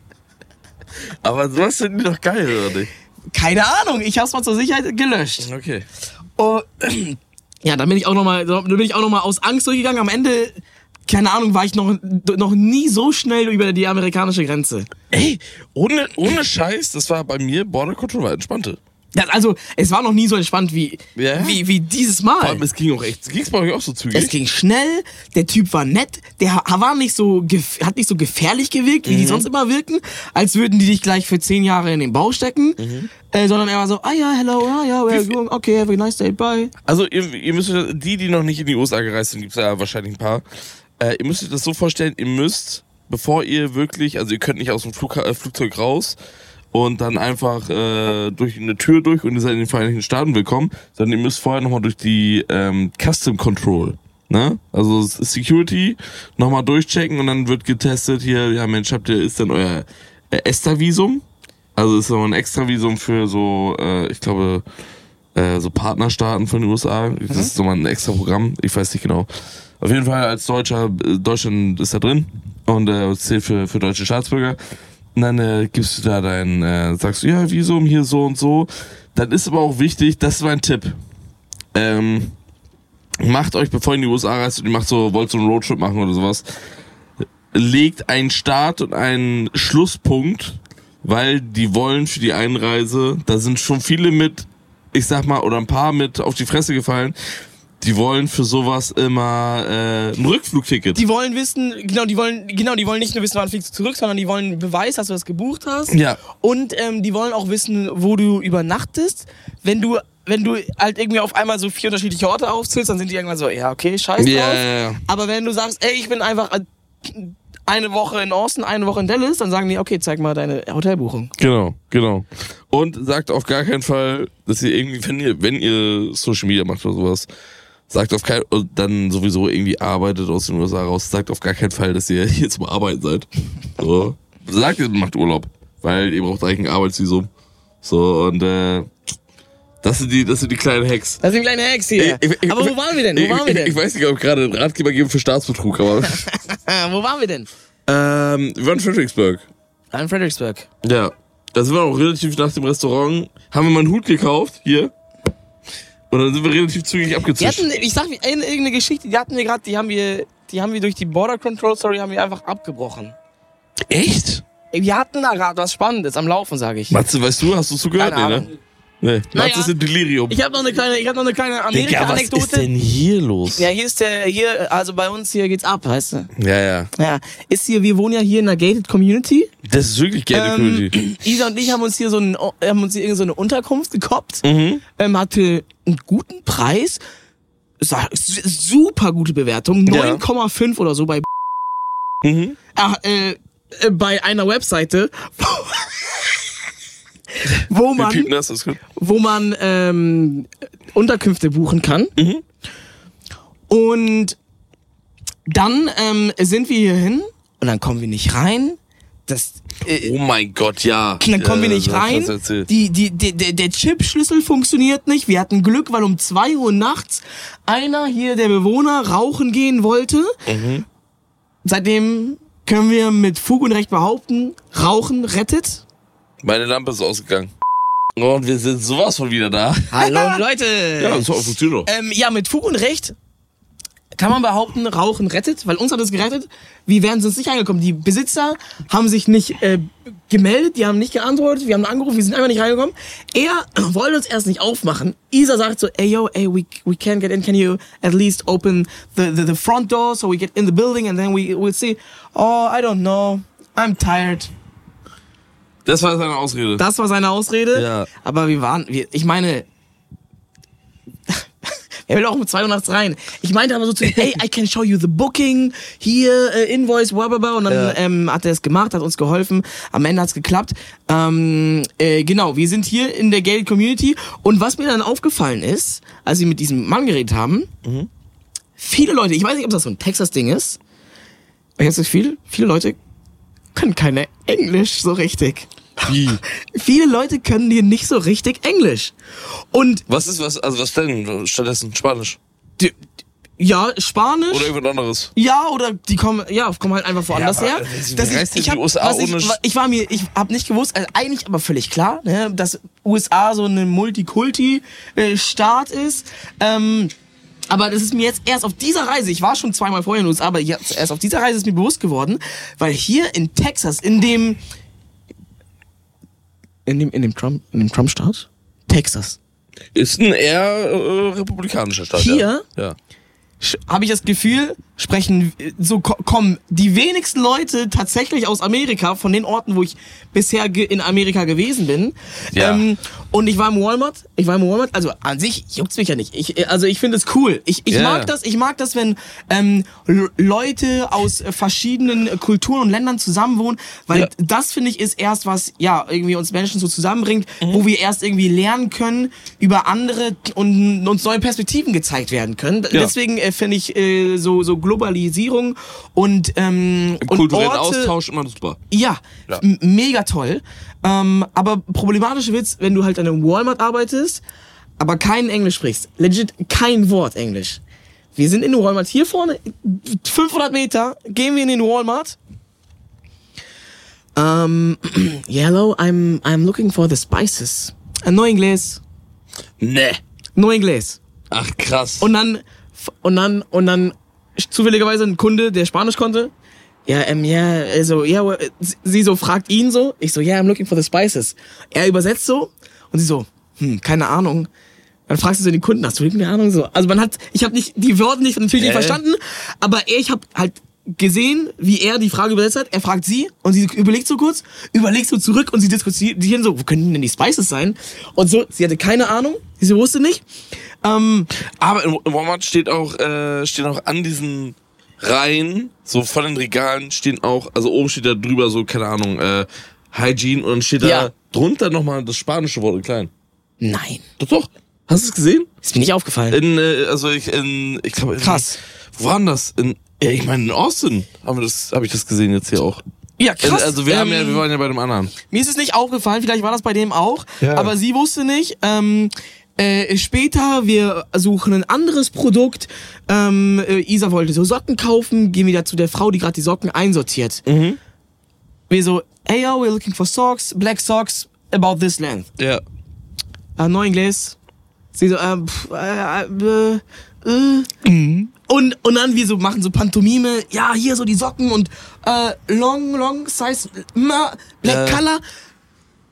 Aber sowas finden die doch geil, oder nicht? Keine Ahnung, ich hab's mal zur Sicherheit gelöscht. Okay. Oh, ja, dann bin ich auch noch mal, dann bin ich auch noch mal aus Angst durchgegangen. Am Ende, keine Ahnung, war ich noch, noch nie so schnell über die amerikanische Grenze. Ey, ohne, ohne Scheiß, das war bei mir, Border Control war entspannte. Das, also, es war noch nie so entspannt wie, Ja. wie, wie dieses Vor Mal. allem, es ging auch echt, ging's bei euch auch so zügig? Es ging schnell, der Typ war nett, der ha- war nicht so, gef- hat nicht so gefährlich gewirkt, wie die sonst immer wirken, als würden die dich gleich für zehn Jahre in den Bau stecken, äh, sondern er war so, ah ja, hello, ah ja, we're going, okay, have a nice day, bye. Also, ihr, ihr müsst euch, die, die noch nicht in die U S A gereist sind, gibt's ja wahrscheinlich ein paar, äh, ihr müsst euch das so vorstellen, ihr müsst, bevor ihr wirklich, also ihr könnt nicht aus dem Flug, äh, Flugzeug raus und dann einfach äh, durch eine Tür durch und ihr seid in den Vereinigten Staaten willkommen, sondern ihr müsst vorher nochmal durch die ähm, Custom Control, ne? Also Security nochmal durchchecken und dann wird getestet, hier, ja Mensch, habt ihr, ist denn euer äh, ESTA-Visum? Also ist so ein Extra-Visum für so, äh, ich glaube, äh, so Partnerstaaten von den U S A. Das ist nochmal ein extra Programm, ich weiß nicht genau. Auf jeden Fall als Deutscher, äh, Deutschland ist da drin und äh, zählt für, für deutsche Staatsbürger. Und dann äh, gibst du da dein, äh, sagst du, ja, Visum hier so und so. Dann ist aber auch wichtig, das ist mein Tipp. Ähm, macht euch, bevor ihr in die U S A reist und ihr macht so, wollt so einen Roadtrip machen oder sowas, legt einen Start und einen Schlusspunkt, weil die wollen für die Einreise, da sind schon viele mit, ich sag mal, oder ein paar mit auf die Fresse gefallen, die wollen für sowas immer äh, ein Rückflugticket. Die wollen wissen, genau, die wollen, genau, die wollen nicht nur wissen, wann fliegst du zurück, sondern die wollen einen Beweis, dass du das gebucht hast. Ja. Und ähm, die wollen auch wissen, wo du übernachtest. Wenn du, wenn du halt irgendwie auf einmal so vier unterschiedliche Orte aufzählst, dann sind die irgendwann so, ja, okay, scheiß drauf. Ja, ja, ja. Aber wenn du sagst, ey, ich bin einfach eine Woche in Austin, eine Woche in Dallas, dann sagen die, okay, zeig mal deine Hotelbuchung. Genau, genau. Und sagt auf gar keinen Fall, dass ihr irgendwie, wenn ihr, wenn ihr Social Media macht oder sowas, sagt auf keinen, und dann sowieso irgendwie arbeitet aus den U S A raus, sagt auf gar keinen Fall, dass ihr hier zum Arbeiten seid. So. Sagt, ihr macht Urlaub, weil ihr braucht eigentlich ein Arbeitsvisum. So, und äh, das sind die, das sind die kleinen Hacks. Das sind kleine Hacks hier. Ich- ich- aber wo waren wir denn? Wo ich, waren wir denn? Ich, ich weiß nicht, ob ich gerade einen Ratgeber geben für Staatsbetrug, aber wo waren wir denn? ähm, wir waren in Fredericksburg. In Fredericksburg. Ja, da sind wir auch relativ nach dem Restaurant, haben wir mal einen Hut gekauft, hier. Und dann sind wir relativ zügig Die abgezischt. hatten, ich sag mir, eine, irgendeine Geschichte, die hatten wir gerade, die haben wir, die haben wir durch die Border Control Story haben wir einfach abgebrochen. Echt? Wir hatten da gerade was Spannendes am Laufen, sage ich. Matze, weißt du, hast du zugehört? Keine Nee, Ahnung. ne? Nee, Naja. Matze ist in Delirium. Ich habe noch eine kleine, ich habe noch eine kleine Digga, was Amerika-Anekdote. ist denn hier los? Ja, hier ist der, hier, also bei uns hier geht's ab, weißt du? Ja, ja. Ja, ist hier, wir wohnen ja hier in einer gated Community. Das ist wirklich geile Community. Isa und ich haben uns hier so, ein, haben uns hier irgend so eine Unterkunft gekoppt. Mhm. Ähm, hatte einen guten Preis. Es war super gute Bewertung. neun Komma fünf oder so bei Mhm. Ach, äh, äh, bei einer Webseite, wo Wir man, piepen das, ist gut. wo man ähm, Unterkünfte buchen kann. Mhm. Und dann ähm, sind wir hier hin und dann kommen wir nicht rein. Das, äh, Oh mein Gott, ja. dann kommen wir Ja, nicht das hast rein. du erzählt. Die, die, die, der, der Chip-Schlüssel funktioniert nicht. Wir hatten Glück, weil um zwei Uhr nachts einer hier, der Bewohner, rauchen gehen wollte. Mhm. Seitdem können wir mit Fug und Recht behaupten, Rauchen rettet. Meine Lampe ist ausgegangen. Und wir sind sowas von wieder da. Hallo Leute! Ja, das funktioniert doch. Ähm, ja, mit Fug und Recht kann man behaupten, Rauchen rettet, weil uns hat es gerettet. Wir wären sonst nicht reingekommen. Die Besitzer haben sich nicht äh, gemeldet, die haben nicht geantwortet, wir haben angerufen, wir sind einfach nicht reingekommen. Er wollte uns erst nicht aufmachen. Isa sagt so, ey yo, ey, we, we can't get in, can you at least open the, the, the front door so we get in the building and then we will see. Oh, I don't know, I'm tired. Das war seine Ausrede. Das war seine Ausrede. Ja. Aber wir waren, wir, ich meine, er will auch um zwei Uhr nachts rein. Ich meinte aber so zu ihm, hey, I can show you the booking, hier, äh, Invoice, blah, blah, blah. Und dann Ja. ähm, hat er es gemacht, hat uns geholfen. Am Ende hat's geklappt. Ähm, äh, genau, wir sind hier in der Gated Community. Und was mir dann aufgefallen ist, als wir mit diesem Mann geredet haben, Mhm. viele Leute, ich weiß nicht, ob das so ein Texas-Ding ist, aber ich habe das Gefühl, viele Leute können keine Englisch so richtig. Wie? Viele Leute können hier nicht so richtig Englisch. Und Was ist was, also was denn stattdessen? Spanisch? die, ja, Spanisch. Oder irgendwas anderes? Ja, oder die kommen, ja, kommen halt einfach woanders aber her. wie Dass reist denn ich, ich, hab, die U S A was ich, ohne- ich war mir, ich hab nicht gewusst, also eigentlich aber völlig klar, ne, dass U S A so eine Multikulti-Staat ist. Ähm, aber das ist mir jetzt erst auf dieser Reise, ich war schon zweimal vorher in den U S A, aber jetzt erst auf dieser Reise ist mir bewusst geworden, weil hier in Texas, in dem, in dem, in dem Trump, in dem Trump-Staat? Texas. Ist ein eher äh, republikanischer Staat. Hier? Ja. ja. Habe ich das Gefühl, sprechen so ko- kommen die wenigsten Leute tatsächlich aus Amerika, von den Orten, wo ich bisher ge- in Amerika gewesen bin. Ja. Ähm, und ich war im Walmart, ich war im Walmart, also an sich juckt's mich ja nicht. Ich, also ich finde es cool. Ich, ich Ja. mag das, ich mag das, wenn ähm, L- Leute aus äh, verschiedenen Kulturen und Ländern zusammenwohnen, weil Ja. das finde ich ist erst was, ja, irgendwie uns Menschen so zusammenbringt, wo wir erst irgendwie lernen können über andere und uns neue Perspektiven gezeigt werden können. Ja. Deswegen äh, finde ich äh, so so Globalisierung und ähm, Im und kulturellen Orte, Austausch immer super. ja, Ja. m- mega toll. Ähm, aber problematisch wird's, wenn du halt an einem Walmart arbeitest, aber kein Englisch sprichst. Legit kein Wort Englisch. Wir sind in den Walmart hier vorne, fünfhundert Meter, gehen wir in den Walmart. Um, hello, I'm I'm looking for the spices. Äh, no Inglés. Ne. No Inglés. Ach krass. Und dann, und dann, und dann zufälligerweise ein Kunde, der Spanisch konnte. Ja, ähm, ja, also, ja, well, sie so fragt ihn so. Ich so, yeah, I'm looking for the spices. Er übersetzt so und sie so, hm, keine Ahnung. Dann fragst du so den Kunden, hast du irgendeine Ahnung so? Also man hat, ich habe nicht die Worte nicht natürlich nicht Äh? verstanden, aber er, ich habe halt gesehen, wie er die Frage übersetzt hat. Er fragt sie und sie überlegt so kurz, überlegt so zurück und sie diskutieren so, wo könnten denn die Spices sein? Und so, sie hatte keine Ahnung, sie wusste nicht. Ähm, Aber im im Walmart steht auch, äh, stehen auch an diesen Reihen, so von den Regalen stehen auch, also oben steht da drüber so, keine Ahnung, äh, Hygiene und dann steht Ja. da drunter nochmal das spanische Wort in klein. nein, Doch, doch. Hast du es gesehen? ist mir nicht aufgefallen. In, äh, also ich, in, ich glaube, Krass. Wo war denn das? In, ja, ich meine, in Austin haben wir das, habe ich das gesehen jetzt hier auch. Ja, krass. Also wir haben ja, Ähm, wir waren ja bei dem anderen. Mir ist es nicht aufgefallen, vielleicht war das bei dem auch, Ja. aber sie wusste nicht. Ähm, äh, später, wir suchen ein anderes Produkt. Ähm, äh, Isa wollte so Socken kaufen, gehen wieder zu der Frau, die gerade die Socken einsortiert. Mhm. Wir so, hey yo, we're looking for socks, black socks, about this length. Ja. Äh, no Inglés. Sie so, ähm, pff, äh, äh, äh. Und, und dann wir so machen so Pantomime, ja, hier so die Socken und äh, long, long size, ma, black Äh. color.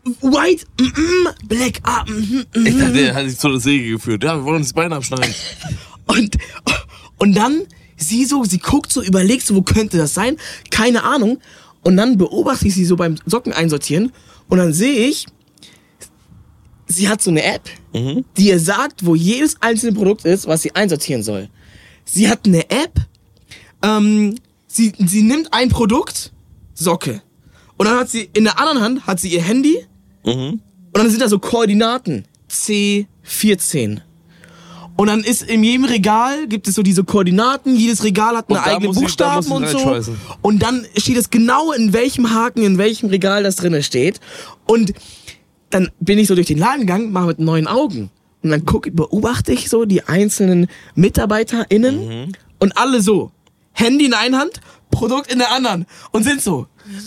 white, mm, mm, black, ah, mm, mm, Ich dachte, der hat sich zu der Säge geführt. Ja, wir wollen uns die Beine abschneiden. Und, und dann, sie so, sie guckt so, überlegt so, wo könnte das sein? Keine Ahnung. Und dann beobachte ich sie so beim Socken einsortieren. Und dann sehe ich, sie hat so eine App, mhm. die ihr sagt, wo jedes einzelne Produkt ist, was sie einsortieren soll. Sie hat eine App, ähm, sie, sie nimmt ein Produkt, Socke. Und dann hat sie, in der anderen Hand hat sie ihr Handy. Mhm. Und dann sind da so Koordinaten. C vierzehn. Und dann ist in jedem Regal, gibt es so diese Koordinaten, jedes Regal hat eine eigene Buchstaben und so. Und dann steht es genau, in welchem Haken, in welchem Regal das drinne steht. Und dann bin ich so durch den Laden gegangen, mal mit neuen Augen. Und dann guck, beobachte ich so die einzelnen MitarbeiterInnen mhm. und alle so. Handy in der einen Hand, Produkt in der anderen. Und sind so.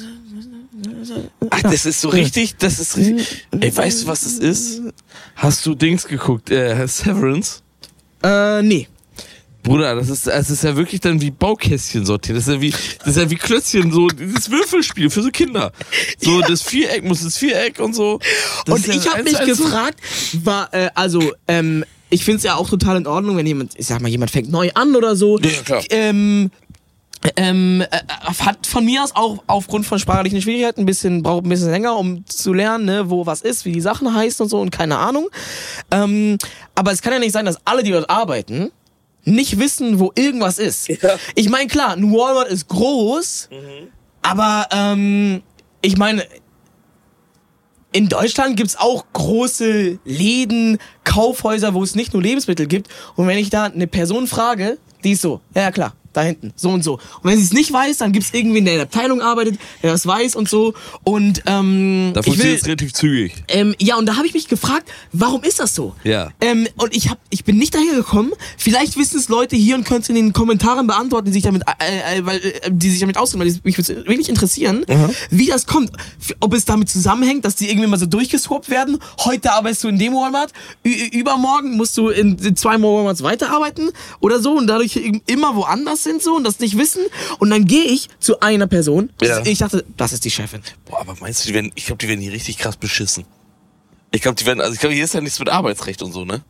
Ach, das ist so richtig, das ist richtig. Ey, weißt du, was das ist? Hast du Dings geguckt, äh, Severance? Äh, nee. Bruder, das ist, das ist ja wirklich dann wie Baukästchen sortiert. Das ist ja wie, das ist ja wie Klötzchen, so, dieses Würfelspiel für so Kinder. So, ja. Das Viereck muss ins Viereck und so. Das und ich habe mich gefragt, war, äh, also, ähm, ich find's ja auch total in Ordnung, wenn jemand, ich sag mal, jemand fängt neu an oder so. Ja, klar. Ähm, Ähm, äh, hat von mir aus auch aufgrund von sprachlichen Schwierigkeiten ein bisschen, braucht ein bisschen länger, um zu lernen, ne, wo was ist, wie die Sachen heißen und so und keine Ahnung. Ähm, aber es kann ja nicht sein, dass alle, die dort arbeiten, nicht wissen, wo irgendwas ist. Ja. Ich meine, klar, ein Walmart ist groß, mhm. aber ähm, ich meine, in Deutschland gibt's auch große Läden, Kaufhäuser, wo es nicht nur Lebensmittel gibt. Und wenn ich da eine Person frage, die ist so, ja, ja klar, da hinten, so und so. Und wenn sie es nicht weiß, dann gibt's irgendwen, der in der Abteilung arbeitet, der das weiß und so. Und ähm, da funktioniert es relativ zügig. Ähm, ja, und da habe ich mich gefragt, warum ist das so? Ja. Ähm, und ich hab, ich bin nicht daher gekommen. Vielleicht wissen es Leute hier und können es in den Kommentaren beantworten, die sich damit, äh, äh, weil, äh, die sich damit auskennen, weil mich würde wirklich interessieren, mhm. wie das kommt. Ob es damit zusammenhängt, dass die irgendwie mal so durchgeswappt werden. Heute arbeitest du in dem Walmart, ü- übermorgen musst du in, in zwei Walmarts weiterarbeiten oder so und dadurch immer woanders sind so und das nicht wissen. Und dann gehe ich zu einer Person. Ja. Ich dachte, das ist die Chefin. Boah, aber meinst du, die werden, ich glaube, die werden hier richtig krass beschissen. Ich glaube, die werden, also ich glaube, hier ist ja nichts mit Arbeitsrecht und so, ne?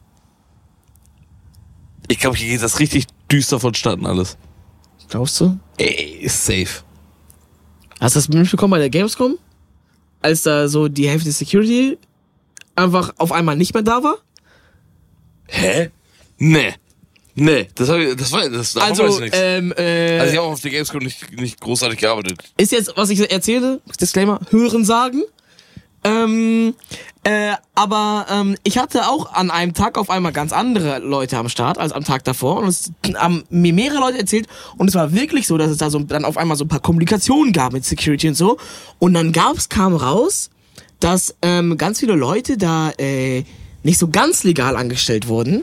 Ich glaube, hier geht das richtig düster vonstatten alles. Glaubst du? Ey, safe. Hast du das mitbekommen bei der Gamescom? Als da so die Hälfte der Security einfach auf einmal nicht mehr da war? Hä? Nee. Nee, das, hab ich, das war das davon also, weiß ich nichts. Ähm, äh, also ich habe auf der Gamescom nicht, nicht großartig gearbeitet. Ist jetzt, was ich erzähle, Disclaimer, hören sagen. Ähm, äh, aber ähm, ich hatte auch an einem Tag auf einmal ganz andere Leute am Start als am Tag davor und es haben mir mehrere Leute erzählt und es war wirklich so, dass es da so dann auf einmal so ein paar Kommunikationen gab mit Security und so und dann gab's, kam raus, dass ähm, ganz viele Leute da äh, nicht so ganz legal angestellt wurden.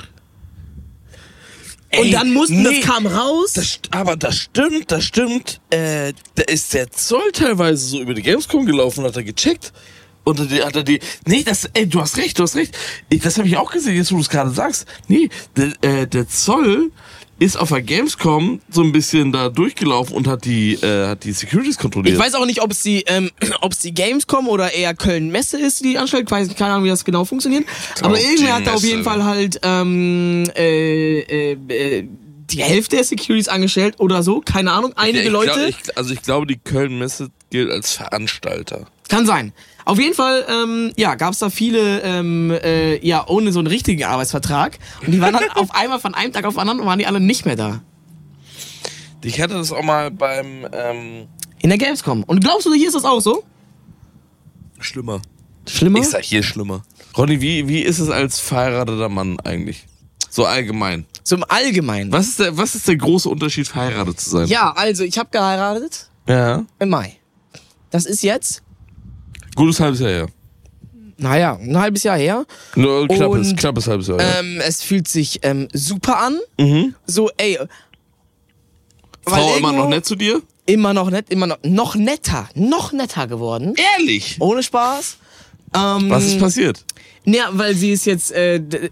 Und Ey, dann mussten, nee, das kam raus. Das, aber das stimmt, das stimmt. Äh, da ist der Zoll teilweise so über die Gamescom gelaufen und hat er gecheckt. Und dann hat er die, nee, das, ey, du hast recht, du hast recht. Ich, das habe ich auch gesehen, jetzt wo du es gerade sagst. Nee, der, äh, der Zoll ist auf der Gamescom so ein bisschen da durchgelaufen und hat die, äh, hat die Securities kontrolliert. Ich weiß auch nicht, ob es die, ähm, ob es die Gamescom oder eher Köln Messe ist, die anstellt. Ich weiß keine Ahnung, wie das genau funktioniert. Glaub, aber irgendwer hat da auf jeden Fall halt ähm, äh, äh, äh, die Hälfte der Securities angestellt oder so. Keine Ahnung, einige ja, ich Leute. Glaub, ich, also ich glaube, die Köln Messe gilt als Veranstalter. Kann sein. Auf jeden Fall, ähm, ja, gab's da viele, ähm, äh, ja, ohne so einen richtigen Arbeitsvertrag. Und die waren dann auf einmal von einem Tag auf den anderen waren die alle nicht mehr da. Ich hatte das auch mal beim, ähm... in der Gamescom. Und glaubst du, hier ist das auch so? Schlimmer. Schlimmer? Ich sag hier schlimmer. Ronny, wie, wie ist es als verheirateter Mann eigentlich? So allgemein. So im Allgemeinen. Was ist der, was ist der große Unterschied, verheiratet zu sein? Ja, also, ich habe geheiratet. Ja. Im Mai. Das ist jetzt... Gutes halbes Jahr her. Naja, ein halbes Jahr her. Nur knappes, und, knappes halbes Jahr her. Ähm, es fühlt sich ähm, super an. Mhm. So, ey. Frau immer noch nett zu dir? Immer noch nett, immer noch, noch netter, noch netter geworden. Ehrlich? Ohne Spaß. Ähm, Was ist passiert? Ja, weil sie ist jetzt, äh, d-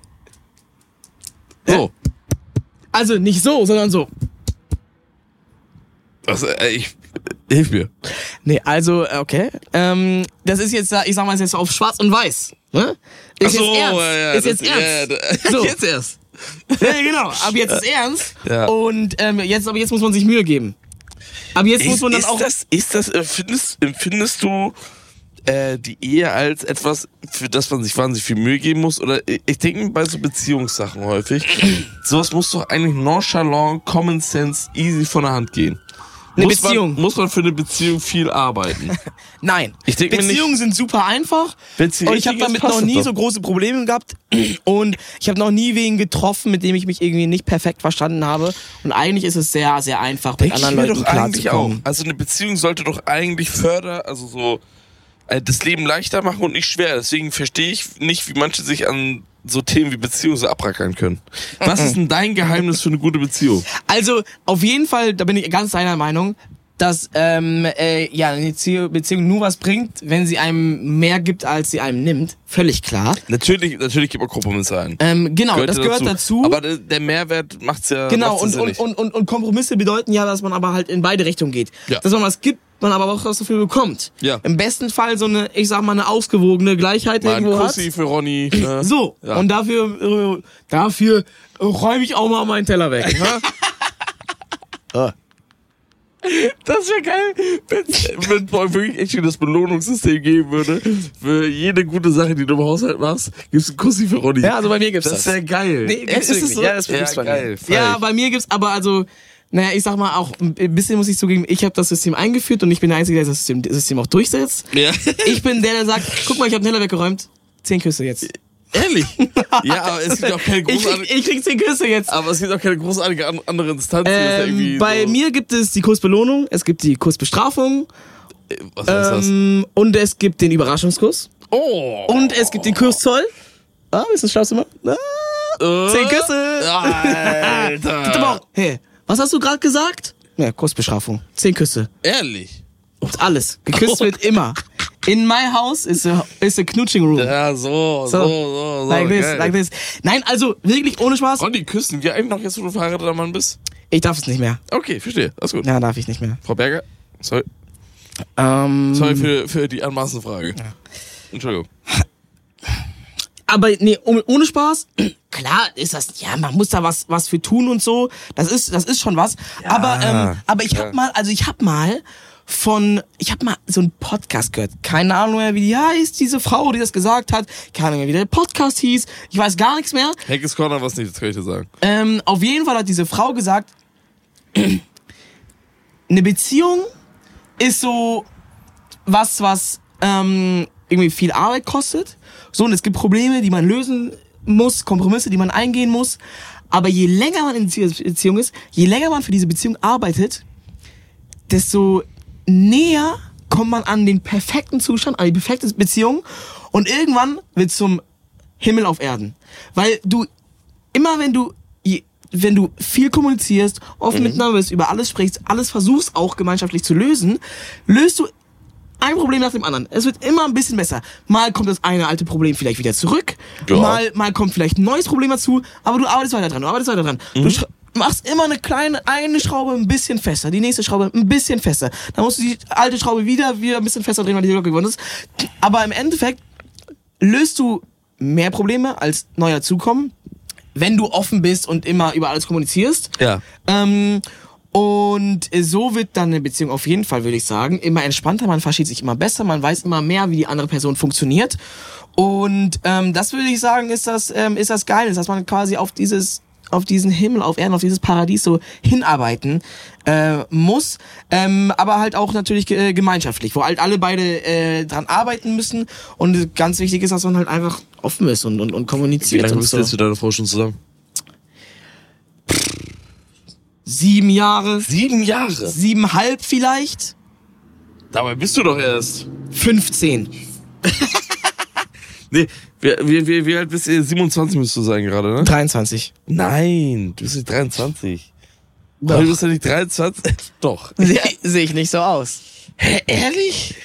so. Also nicht so, sondern so. Also, äh, ich, Hilf mir. Nee, also, okay. Ähm, das ist jetzt, ich sag mal, jetzt auf schwarz und weiß. Ne? Ist Ach so, jetzt ernst. ja, ja, ist das, jetzt ernst. Ja, ja, so. Jetzt erst. Ja, genau. Aber jetzt ist ernst. Ja. Und ähm, jetzt, aber jetzt muss man sich Mühe geben. Aber jetzt Ist, muss man dann ist auch. das, ist das, empfindest, empfindest du äh, die Ehe als etwas, für das man sich wahnsinnig viel Mühe geben muss? Oder ich denke bei so Beziehungssachen häufig, sowas muss doch eigentlich nonchalant, Common Sense, easy von der Hand gehen. Eine muss Beziehung. Man, muss man für eine Beziehung viel arbeiten? Nein. Ich denk mir nicht- Beziehungen sind super einfach. Wenn's die Und ich habe richtige ist, damit passt noch das nie doch. so große Probleme gehabt. Und ich habe noch nie wen getroffen, mit dem ich mich irgendwie nicht perfekt verstanden habe. Und eigentlich ist es sehr, sehr einfach, mit Denke ich anderen mir Leuten doch eigentlich auch. klarzukommen. Also eine Beziehung sollte doch eigentlich fördern, also so äh, das Leben leichter machen und nicht schwer. Deswegen verstehe ich nicht, wie manche sich an so Themen wie Beziehung so abrackern können. Was ist denn dein Geheimnis für eine gute Beziehung? Also, auf jeden Fall, da bin ich ganz deiner Meinung, dass ähm, äh, ja, eine Beziehung, Beziehung nur was bringt, wenn sie einem mehr gibt, als sie einem nimmt. Völlig klar. Natürlich, natürlich gibt man Kompromisse ein. Ähm, genau, das ja gehört dazu. Aber der, der Mehrwert macht's ja Genau, macht's ja und, und, sinnig. und, und, und Kompromisse bedeuten ja, dass man aber halt in beide Richtungen geht. Ja. Dass man was gibt, man aber auch was dafür bekommt. Ja. Im besten Fall so eine, ich sag mal, eine ausgewogene Gleichheit Mal ein irgendwo hat. Kussi für Ronny. Ne? So, Ja. und dafür, äh, dafür räume ich auch mal meinen Teller weg. Ne? Das wäre geil, wenn's- wenn es wirklich echt das Belohnungssystem geben würde. Für jede gute Sache, die du im Haushalt machst, gibt's einen Kussi für Ronny. Ja, also bei mir gibt's Das das. wäre geil. Nee, gibt's Echt, ist wirklich. es so? Ja, das ja, gibt's bei geil. mir. feier Ja, ich. bei mir gibt's aber also, naja, ich sag mal auch, ein bisschen muss ich zugeben, ich habe das System eingeführt und ich bin der Einzige, der das System, das System auch durchsetzt. Ja. Ich bin der, der sagt, guck mal, ich habe den Teller weggeräumt, zehn Küsse jetzt. Ehrlich? Ja, aber es gibt auch keine Ich krieg, großartige, ich krieg zehn Küsse jetzt. aber es gibt auch keine großartige an- andere Instanz, die das irgendwie Ähm, bei so, mir gibt es die Kursbelohnung, es gibt die Kursbestrafung was heißt das? ähm, und es gibt den Überraschungskuss Oh. und es gibt den Kurszoll. Ah, ist das Schlafzimmer? Ah, Äh, zehn Küsse. Alter. Gibt aber auch, hey, was hast du gerade gesagt? Ja, Kursbestrafung. Zehn Küsse. Ehrlich? Und alles. Geküsst wird immer. In my house is a, is a knutching room. Ja, so, so, So. so, so. like this, geil. like this. Nein, also wirklich ohne Spaß. Ronny, küssen wir eigentlich noch jetzt, wo du verheirateter Mann bist? Ich darf es nicht mehr. Okay, verstehe. Alles gut. Ja, darf ich nicht mehr. Frau Berger, sorry, Ähm, sorry für, für die anmaßende Frage. Entschuldigung. aber nee, ohne, ohne Spaß. Klar ist das, ja, man muss da was, was für tun und so. Das ist, das ist schon was. aber, ähm, aber ich hab mal, also ich hab mal von, ich hab mal so einen Podcast gehört. Keine Ahnung mehr, wie die heißt, diese Frau, die das gesagt hat. Keine Ahnung mehr, wie der Podcast hieß. Ich weiß gar nichts mehr. Henkes Corner was nicht, das kann ich dir sagen. Ähm, auf jeden Fall hat diese Frau gesagt, eine Beziehung ist so was, was ähm, irgendwie viel Arbeit kostet. So, und es gibt Probleme, die man lösen muss, Kompromisse, die man eingehen muss. Aber je länger man in dieser Beziehung ist, je länger man für diese Beziehung arbeitet, desto näher kommt man an den perfekten Zustand, an die perfekte Beziehung. Und irgendwann wird zum Himmel auf Erden. Weil du, immer wenn du, je- wenn du viel kommunizierst, offen miteinander bist, über alles sprichst, alles versuchst auch gemeinschaftlich zu lösen, löst du ein Problem nach dem anderen. Es wird immer ein bisschen besser. Mal kommt das eine alte Problem vielleicht wieder zurück, Ja. mal, mal kommt vielleicht ein neues Problem dazu, aber du arbeitest weiter dran, du arbeitest weiter dran. Du schra- machst immer eine kleine, eine Schraube ein bisschen fester, die nächste Schraube ein bisschen fester. Dann musst du die alte Schraube wieder, wieder ein bisschen fester drehen, weil die Glocke geworden ist. Aber im Endeffekt löst du mehr Probleme als neu dazukommen, wenn du offen bist und immer über alles kommunizierst. Ja. Ähm, und so wird dann eine Beziehung auf jeden Fall, würde ich sagen, immer entspannter, man versteht sich immer besser, man weiß immer mehr, wie die andere Person funktioniert. Und ähm, das würde ich sagen, ist das, ähm, ist das Geile, dass man quasi auf dieses, auf diesen Himmel, auf Erden, auf dieses Paradies so hinarbeiten äh, muss, ähm, aber halt auch natürlich äh, gemeinschaftlich, wo halt alle beide äh, dran arbeiten müssen. Und ganz wichtig ist, dass man halt einfach offen ist und, und, und Wie kommuniziert. lange und bist so. du jetzt mit deiner Frau schon zusammen? Sieben Jahre, Sieben Jahre. siebenhalb vielleicht, Dabei bist du doch erst. fünfzehn. Nee, wie, wie, wie, wie alt bist du? siebenundzwanzig müsstest du sein gerade, ne? dreiundzwanzig. Nein, du bist nicht dreiundzwanzig. Doch. Du bist ja nicht dreiundzwanzig. Doch. Sehe seh ich nicht so aus. Hä, ehrlich?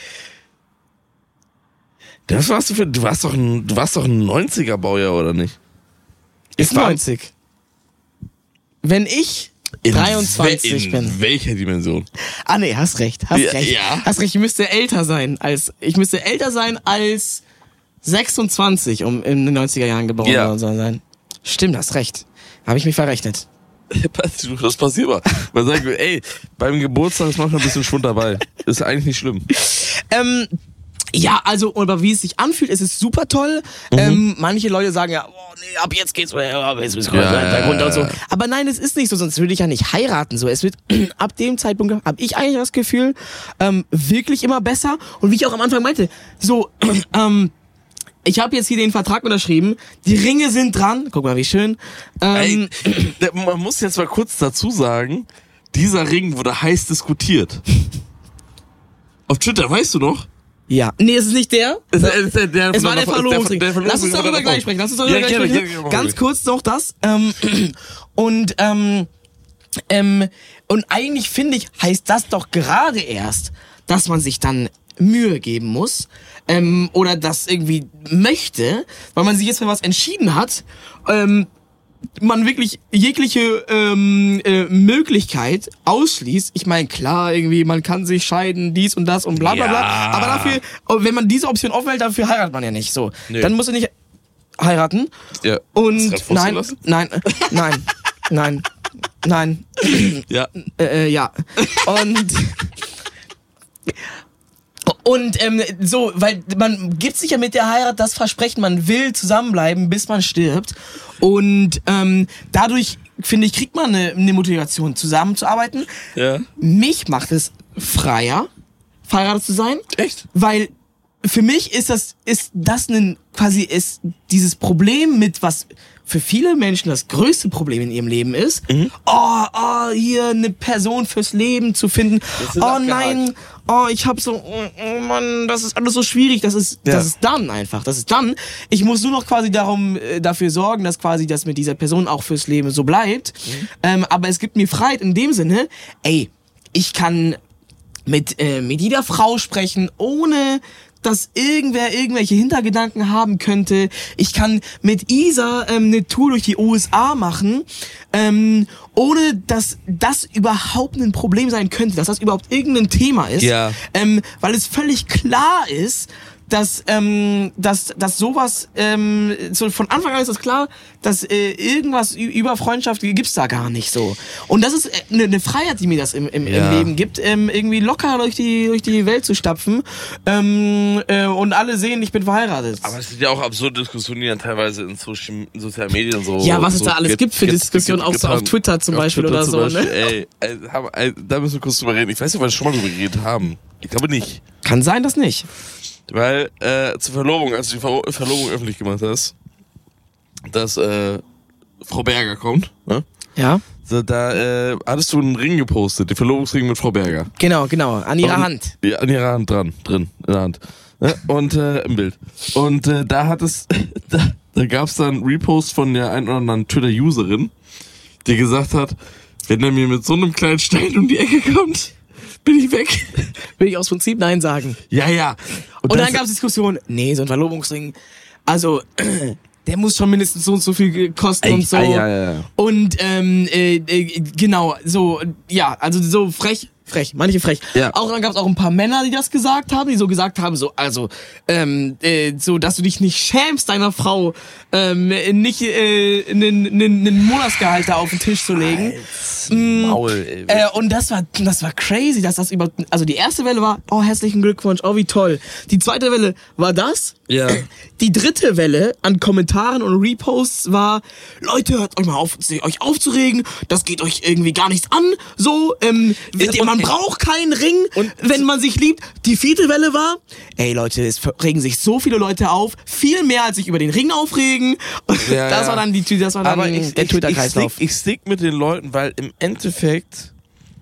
Das warst du für, du warst doch ein, du warst doch ein neunziger Baujahr, oder nicht? Ist war- neunzig. Wenn ich In dreiundzwanzig in bin. In welcher Dimension? Ah nee, hast recht, hast Ja, recht. ja. Hast recht, ich müsste älter sein als, ich müsste älter sein als sechsundzwanzig, um in den neunziger Jahren geboren Ja. worden zu sein. Stimmt, hast recht. Habe ich mich verrechnet. Das passiert mal. Man sagt, ey, beim Geburtstag ist manchmal ein bisschen Schwund dabei. Ist eigentlich nicht schlimm. Ähm, ja, also, aber wie es sich anfühlt, ist es super toll. Mhm. Ähm, manche Leute sagen ja, oh, nee, ab jetzt geht's aber jetzt müssen wir Ja, runter und so. ja, ja. Aber nein, es ist nicht so, sonst würde ich ja nicht heiraten. So, es wird ab dem Zeitpunkt habe ich eigentlich das Gefühl ähm, wirklich immer besser. Und wie ich auch am Anfang meinte, so ähm, ich habe jetzt hier den Vertrag unterschrieben. Die Ringe sind dran. Guck mal, wie schön. Ähm, Ey, der- man muss jetzt mal kurz dazu sagen, dieser Ring wurde heiß diskutiert. Auf Twitter, weißt du noch? ja, nee, es ist nicht der. Es, es, der, der, Es war der Verlobungsring. der Lass uns Verlobungsring darüber war gleich davon. sprechen. Lass uns darüber Ja, gleich gerne, sprechen. gerne, gerne, Ganz gerne. kurz noch das. Ähm, und ähm, ähm, und eigentlich finde ich, heißt das doch gerade erst, dass man sich dann Mühe geben muss ähm, oder das irgendwie möchte, weil man sich jetzt für was entschieden hat. Ähm, man wirklich jegliche ähm, äh, Möglichkeit ausschließt. Ich meine, klar, irgendwie, man kann sich scheiden, dies und das und bla bla bla. Ja. Aber dafür, wenn man diese Option offen hält, dafür heiratet man ja nicht. So, Nö. dann muss er nicht heiraten. Ja. Und Hast du nein, das nein, äh, nein, nein, nein, Ja. äh, äh, ja. Und Und ähm, so, weil man gibt sich ja mit der Heirat das Versprechen, man will zusammenbleiben, bis man stirbt. Und ähm, dadurch, finde ich, kriegt man eine, eine Motivation, zusammenzuarbeiten. Ja. Mich macht es freier, verheiratet zu sein. Echt? Weil für mich ist das, ist das ein, quasi ist dieses Problem mit, was für viele Menschen das größte Problem in ihrem Leben ist. Mhm. Oh, oh, hier eine Person fürs Leben zu finden. Das ist Oh abgehakt. nein, oh, ich hab so, oh, oh Mann, das ist alles so schwierig. Das ist, Ja. das ist dann einfach. Das ist dann. Ich muss nur noch quasi darum, äh, dafür sorgen, dass quasi das mit dieser Person auch fürs Leben so bleibt. Mhm. Ähm, aber es gibt mir Freiheit in dem Sinne, ey, ich kann mit, äh, mit jeder Frau sprechen, ohne dass irgendwer irgendwelche Hintergedanken haben könnte. Ich kann mit Isa ähm, eine Tour durch die U S A machen, ähm, ohne dass das überhaupt ein Problem sein könnte, dass das überhaupt irgendein Thema ist. Ja. Ähm, weil es völlig klar ist, dass, ähm, dass, dass sowas, ähm, so von Anfang an ist es klar, dass äh, irgendwas ü- über Freundschaft gibt's da gar nicht so. Und das ist eine äh, ne Freiheit, die mir das im, im, Ja. im Leben gibt, ähm, irgendwie locker durch die, durch die Welt zu stapfen ähm, äh, und alle sehen, ich bin verheiratet. Aber es sind ja auch absurde Diskussionen, die dann teilweise in, Social, in sozialen Medien und so. Ja, was es so da alles get- gibt für get- Diskussionen, get- auch so auf getan. Twitter zum Auf Beispiel Twitter oder zum so, Beispiel. ne? Ey, ey, haben- ey, da müssen wir kurz drüber reden. Ich weiß nicht, ob wir schon mal drüber geredet haben. Ich glaube nicht. Kann sein, dass nicht. Weil äh, zur Verlobung, als du die Ver Verlobung öffentlich gemacht hast, dass äh, Frau Berger kommt, ne? Ja, So, da äh, hattest du einen Ring gepostet, den Verlobungsring mit Frau Berger. genau, genau, an ihrer Und- Hand. Ja, an ihrer Hand dran, drin, in der Hand. Ne? Und äh, im Bild. Und äh, da hat es, da, da gab es dann einen Repost von der ein oder anderen Twitter-Userin, die gesagt hat, wenn er mir mit so einem kleinen Stein um die Ecke kommt, bin ich weg. Will ich aus Prinzip Nein sagen. Ja, ja. Und dann das- gab es Diskussionen, nee, so ein Verlobungsring, also der muss schon mindestens so und so viel kosten Ey, und so. ah, ja, ja, ja. Und ähm, äh, äh, genau, so, ja, also so frech, frech, manche frech. Ja. Auch dann gab es auch ein paar Männer, die das gesagt haben, die so gesagt haben, so, also, ähm, äh, so, dass du dich nicht schämst, deiner Frau ähm, nicht äh, einen einen Monatsgehalt da auf den Tisch zu legen. Maul, ey. Äh, und das war, das war crazy, dass das über, also die erste Welle war, oh, herzlichen Glückwunsch, oh, wie toll. Die zweite Welle war das. Ja. Die dritte Welle an Kommentaren und Reposts war, Leute, hört euch mal auf, euch aufzuregen, das geht euch irgendwie gar nichts an, so, ähm, Und- man braucht keinen Ring, Und- wenn man sich liebt. Die vierte Welle war, ey Leute, es regen sich so viele Leute auf, viel mehr als sich über den Ring aufregen. Ja, das ja. war dann die, das war dann Aber ich, der ich, ich, Twitter-Kreislauf. stick, ich stick mit den Leuten, weil im Endeffekt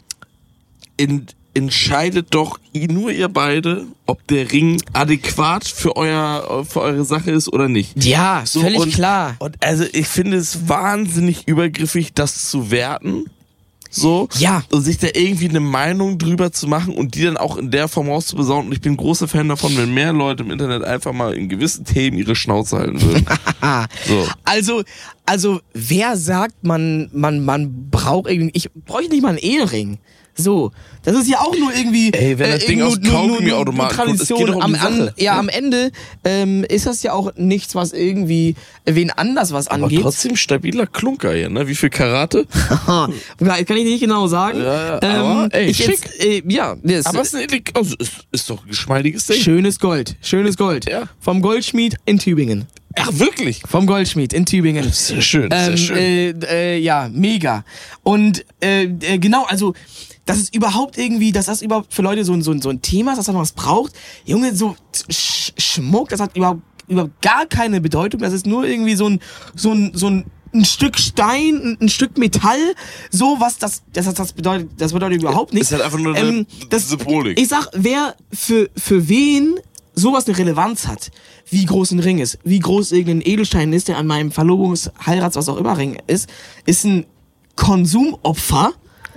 in, entscheidet doch nur ihr beide, ob der Ring adäquat für euer für eure Sache ist oder nicht. Ja, So, völlig und, klar. Und also ich finde es wahnsinnig übergriffig, das zu werten. so. Ja. Und sich da irgendwie eine Meinung drüber zu machen und die dann auch in der Form rauszubesauen. Und ich bin großer Fan davon, wenn mehr Leute im Internet einfach mal in gewissen Themen ihre Schnauze halten würden. So. Also, also, wer sagt, man, man, man braucht irgendwie, ich bräuchte nicht mal einen Ehering. So, das ist ja auch nur irgendwie Ey, wenn das Ding aus Kaugummiautomaten kommt, es geht doch um am, die Sache. an, ja, am Ende ähm, ist das ja auch nichts, was irgendwie wen anders was Aber angeht. trotzdem stabiler Klunker hier, ne? Wie viel Karate? Kann ich dir nicht genau sagen. Ja, ja, aber, ähm, ey, ich schick. Jetzt, äh, ja, das Aber es ist, eine, also, ist, ist doch ein geschmeidiges Ding. schönes Gold, schönes Gold. Ja. Vom Goldschmied in Tübingen. Ach, wirklich? Vom Goldschmied in Tübingen. Sehr schön, sehr ähm, schön. Äh, äh, ja, mega. Und äh, äh, genau, also das ist überhaupt irgendwie, dass das überhaupt für Leute so ein, so ein, so ein Thema ist, dass man was braucht. Junge, so Sch Schmuck, das hat überhaupt, überhaupt gar keine Bedeutung. Das ist nur irgendwie so ein, so ein, so ein, ein Stück Stein, ein, ein Stück Metall, so was das, das, das bedeutet, das bedeutet überhaupt nichts. Ist halt einfach nur eine ähm, das, Symbolik. Ich sag, wer für, für wen sowas eine Relevanz hat, wie groß ein Ring ist, wie groß irgendein Edelstein ist, der an meinem Verlobungs-, Heirats-, was auch immer Ring ist, ist ein Konsumopfer,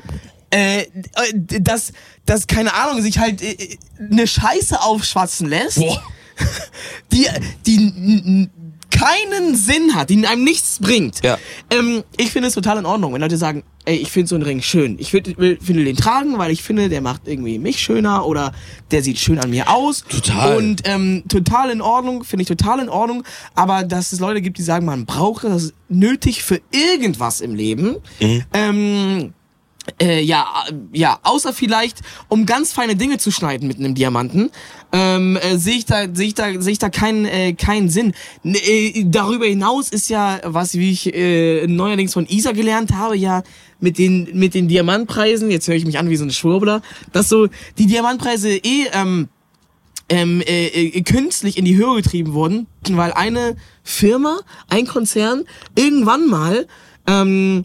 äh, das, das, keine Ahnung, sich halt äh, eine Scheiße aufschwatzen lässt, Boah. die, die n- n- keinen Sinn hat, die einem nichts bringt. Ja. Ähm, ich finde es total in Ordnung, wenn Leute sagen, ey, ich finde so einen Ring schön. Ich find, will, finde den tragen, weil ich finde, der macht irgendwie mich schöner oder der sieht schön an mir aus. Total. Und ähm, total in Ordnung, finde ich total in Ordnung. Aber dass es Leute gibt, die sagen, man braucht das, das ist nötig für irgendwas im Leben. Mhm. Ähm, Äh, ja, ja, außer vielleicht, um ganz feine Dinge zu schneiden mit einem Diamanten, ähm, äh, sehe ich da, sehe ich da, sehe ich da keinen, äh, keinen Sinn. N äh, darüber hinaus ist ja, was wie ich äh, neuerdings von Isa gelernt habe, ja mit den mit den Diamantpreisen. Jetzt höre ich mich an wie so ein Schwurbler, dass so die Diamantpreise eh ähm, ähm, äh, äh, künstlich in die Höhe getrieben wurden, weil eine Firma, ein Konzern irgendwann mal ähm,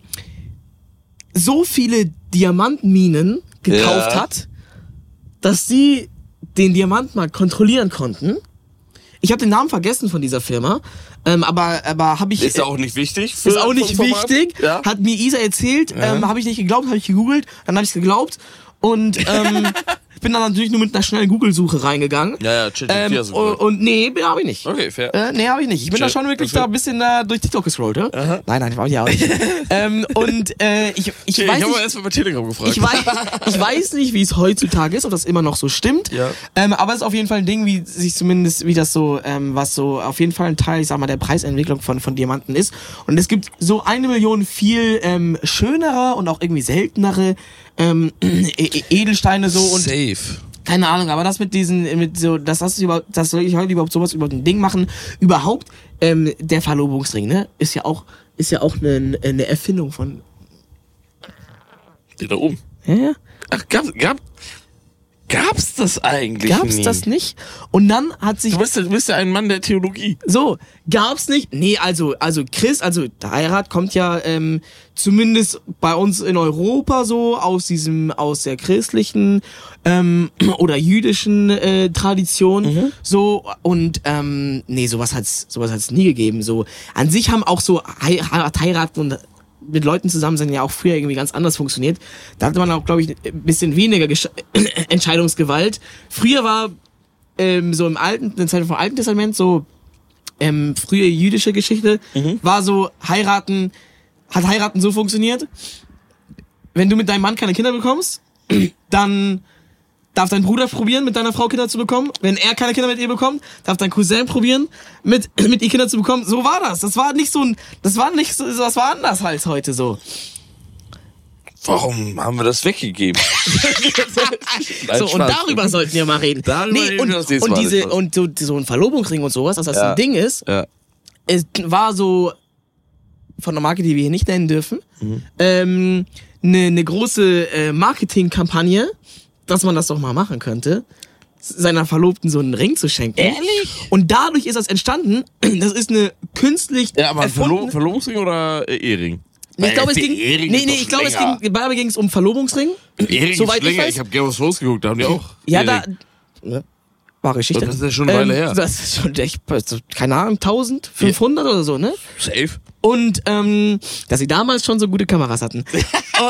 so viele Diamantminen gekauft Ja. hat, dass sie den Diamantmarkt kontrollieren konnten. Ich habe den Namen vergessen von dieser Firma, ähm, aber aber habe ich Ist auch nicht wichtig. für ist auch nicht so ein Format. wichtig. Ja. Hat mir Isa erzählt, Ja. ähm, habe ich nicht geglaubt, habe ich gegoogelt, dann habe ich es geglaubt und ähm, bin dann natürlich nur mit einer schnellen Google-Suche reingegangen. Ja, ja, ChatGPT Ähm, hast du und, gehört. und nee, habe ich nicht. Okay, fair. Äh, nee, habe ich nicht. Ich bin da Chat- schon wirklich okay. da ein bisschen da durch TikTok gescrollt, ja? Aha. Nein, nein, habe ich auch nicht. ähm, und äh, ich, ich Ich, weiß ich habe nicht, mal erst mal bei Telegram gefragt. ich weiß, ich weiß nicht, wie es heutzutage ist, ob das immer noch so stimmt. Ja. Ähm, aber es ist auf jeden Fall ein Ding, wie sich zumindest, wie das so, ähm, was so auf jeden Fall ein Teil, ich sag mal, der Preisentwicklung von, von Diamanten ist. Und es gibt so eine Million viel ähm, schönere und auch irgendwie seltenere ähm, E- Edelsteine so und Safe. keine Ahnung, aber das mit diesen, mit so, dass das überhaupt, das soll ich heute überhaupt sowas über ein Ding machen. Überhaupt, ähm, der Verlobungsring, ne, ist ja auch, ist ja auch eine, eine Erfindung von. Die da oben. Ja, ja. Ach, gab, gab, gab's das eigentlich Gab's nie? das nicht? Und dann hat sich Du bist, ja, du bist ja ein Mann der Theologie. so, gab's nicht? Nee, also, also Christ, also der Heirat kommt ja ähm, zumindest bei uns in Europa so aus diesem, aus der christlichen ähm, oder jüdischen äh, Tradition so und ähm, nee, sowas hat's, sowas hat's nie gegeben. So an sich haben auch so Hei- Heiraten und mit Leuten zusammen sind ja auch früher irgendwie ganz anders funktioniert. Da hatte man auch, glaube ich, ein bisschen weniger Gesch Entscheidungsgewalt. Früher war ähm, so im alten, in der Zeit vom Alten Testament so ähm, frühe jüdische Geschichte war so heiraten, hat heiraten so funktioniert. Wenn du mit deinem Mann keine Kinder bekommst, dann darf dein Bruder probieren, mit deiner Frau Kinder zu bekommen. Wenn er keine Kinder mit ihr bekommt, darf dein Cousin probieren, mit, mit ihr Kinder zu bekommen. So war das. Das war nicht so ein, das war nicht so, das war anders als heute so. Warum haben wir das weggegeben? Nein, So, und Spaß. darüber sollten wir mal reden. Darüber reden und, wir das nächste und Mal, diese, Spaß. und so, so ein Verlobungsring und sowas, dass das Ja. ein Ding ist, Ja. es war so von einer Marke, die wir hier nicht nennen dürfen, Mhm. ähm, eine ne große äh, Marketingkampagne, dass man das doch mal machen könnte, seiner Verlobten so einen Ring zu schenken. Ehrlich? Und dadurch ist das entstanden, das ist eine künstlich Ja, aber ein Verlo erfundene... Verlobungsring oder äh, Ehering? Nee, ich glaube, es Der ging, Ehering nee, ist nee, doch ich glaube, es länger. ging, dabei ging es um Verlobungsring. Ehering Soweit ist länger. ich weiß. Ich habe Game of Thrones geguckt, da haben die auch Ja, da, Ehering. ja. Wahre Geschichte. Das ist ja schon eine Weile her. Das ist schon echt, keine Ahnung, eintausendfünfhundert ja. oder so, ne? Safe. Und ähm, dass sie damals schon so gute Kameras hatten. oh,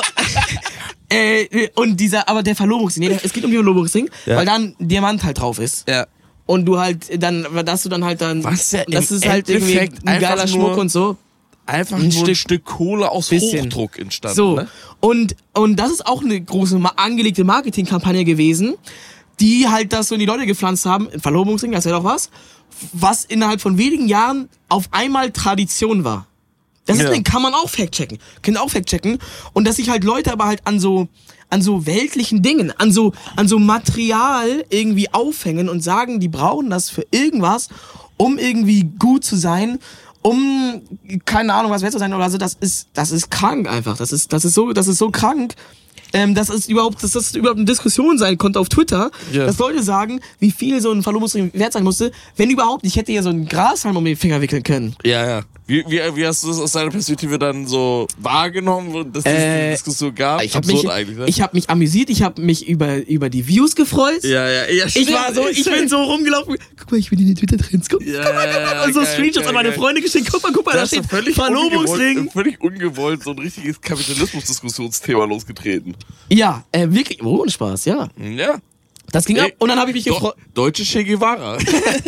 äh, und dieser, aber der Verlobungsring, nee, es geht um den Verlobungsring, ja. weil da ein Diamant halt drauf ist. Ja. Und du halt dann, dass du dann halt dann, was ja das ist halt irgendwie ein geiler Schmuck und so. Einfach ein, nur Stück, ein Stück Kohle aus bisschen. Hochdruck entstanden. So. Ne? Und, und das ist auch eine große angelegte Marketingkampagne gewesen, die halt das so in die Leute gepflanzt haben. Ein Verlobungsring, das ist ja doch was, was innerhalb von wenigen Jahren auf einmal Tradition war. Das ja. ist, kann man auch fact-checken. Können auch fact-checken. Und dass sich halt Leute aber halt an so, an so weltlichen Dingen, an so, an so Material irgendwie aufhängen und sagen, die brauchen das für irgendwas, um irgendwie gut zu sein, um, keine Ahnung, was wert zu sein oder so. Das ist, das ist krank einfach. Das ist, das ist so, das ist so krank. Ähm, dass es überhaupt, dass das überhaupt eine Diskussion sein konnte auf Twitter, yeah. dass Leute sagen, wie viel so ein Verlobungsring wert sein musste, wenn überhaupt, ich hätte ja so einen Grashalm um den Finger wickeln können. Ja, ja. Wie, wie, wie hast du das aus deiner Perspektive dann so wahrgenommen, dass es äh, diese Diskussion gab? Ich habe mich, eigentlich, ne? ich hab mich amüsiert, ich habe mich über, über die Views gefreut. Ja, ja, ja. Ich war so, ich bin so rumgelaufen. Guck mal, ich bin in den Twitter-Trends. Guck, ja, guck mal, guck mal. Und so geil, Screenshots geil, an meine geil. Freunde geschickt. Guck mal, guck mal, da steht Verlobungsring. Ungewollt, völlig ungewollt so ein richtiges Kapitalismus-Diskussionsthema losgetreten. Ja, äh, wirklich, oh, ohne Spaß, ja. Ja. Das ging Ey, ab und dann habe ich mich gefreut. Deutsche Che Guevara.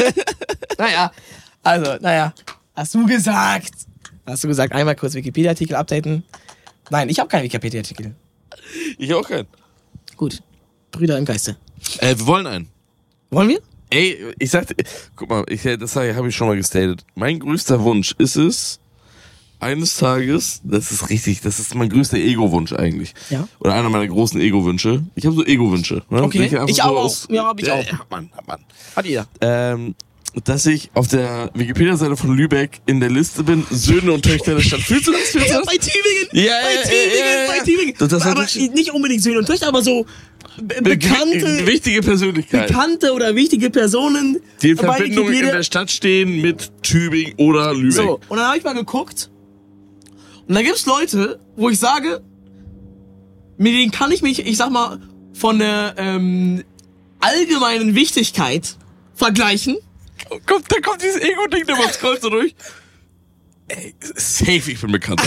Naja, also, naja. Hast du gesagt? Hast du gesagt, einmal kurz Wikipedia-Artikel updaten? Nein, ich habe keinen Wikipedia-Artikel. Ich auch keinen. Gut. Brüder im Geiste. Äh, wir wollen einen. Wollen wir? Ey, ich sagte, guck mal, ich, das habe ich schon mal gestatet. Mein größter Wunsch ist es, eines Tages, das ist richtig, das ist mein größter Ego-Wunsch eigentlich. Ja. Oder einer meiner großen Ego-Wünsche. Ich habe so Ego-Wünsche. Ne? Okay, ich, ich so auch. Aus, ja, hab ich ja, auch. Ja, Mann, Mann. Hat jeder. Ähm, dass ich auf der Wikipedia-Seite von Lübeck in der Liste bin, Söhne und Töchter der Stadt. Fühlst du das? Fühlst du das? Ja, bei Tübingen. Ja, bei ja, Tübingen, ja, ja, ja. bei Tübingen. Das, das aber nicht unbedingt Söhne und Töchter, aber so be bekannte, wichtige Persönlichkeiten. Bekannte oder wichtige Personen, die in Verbindung in der Stadt stehen mit Tübingen oder Lübeck. So, und dann habe ich mal geguckt. Und da gibt's Leute, wo ich sage, mit denen kann ich mich, ich sag mal, von der ähm, allgemeinen Wichtigkeit vergleichen. Kommt, da kommt dieses Ego-Ding, der man scrollt so durch. Ey, safe, ich bin bekannt.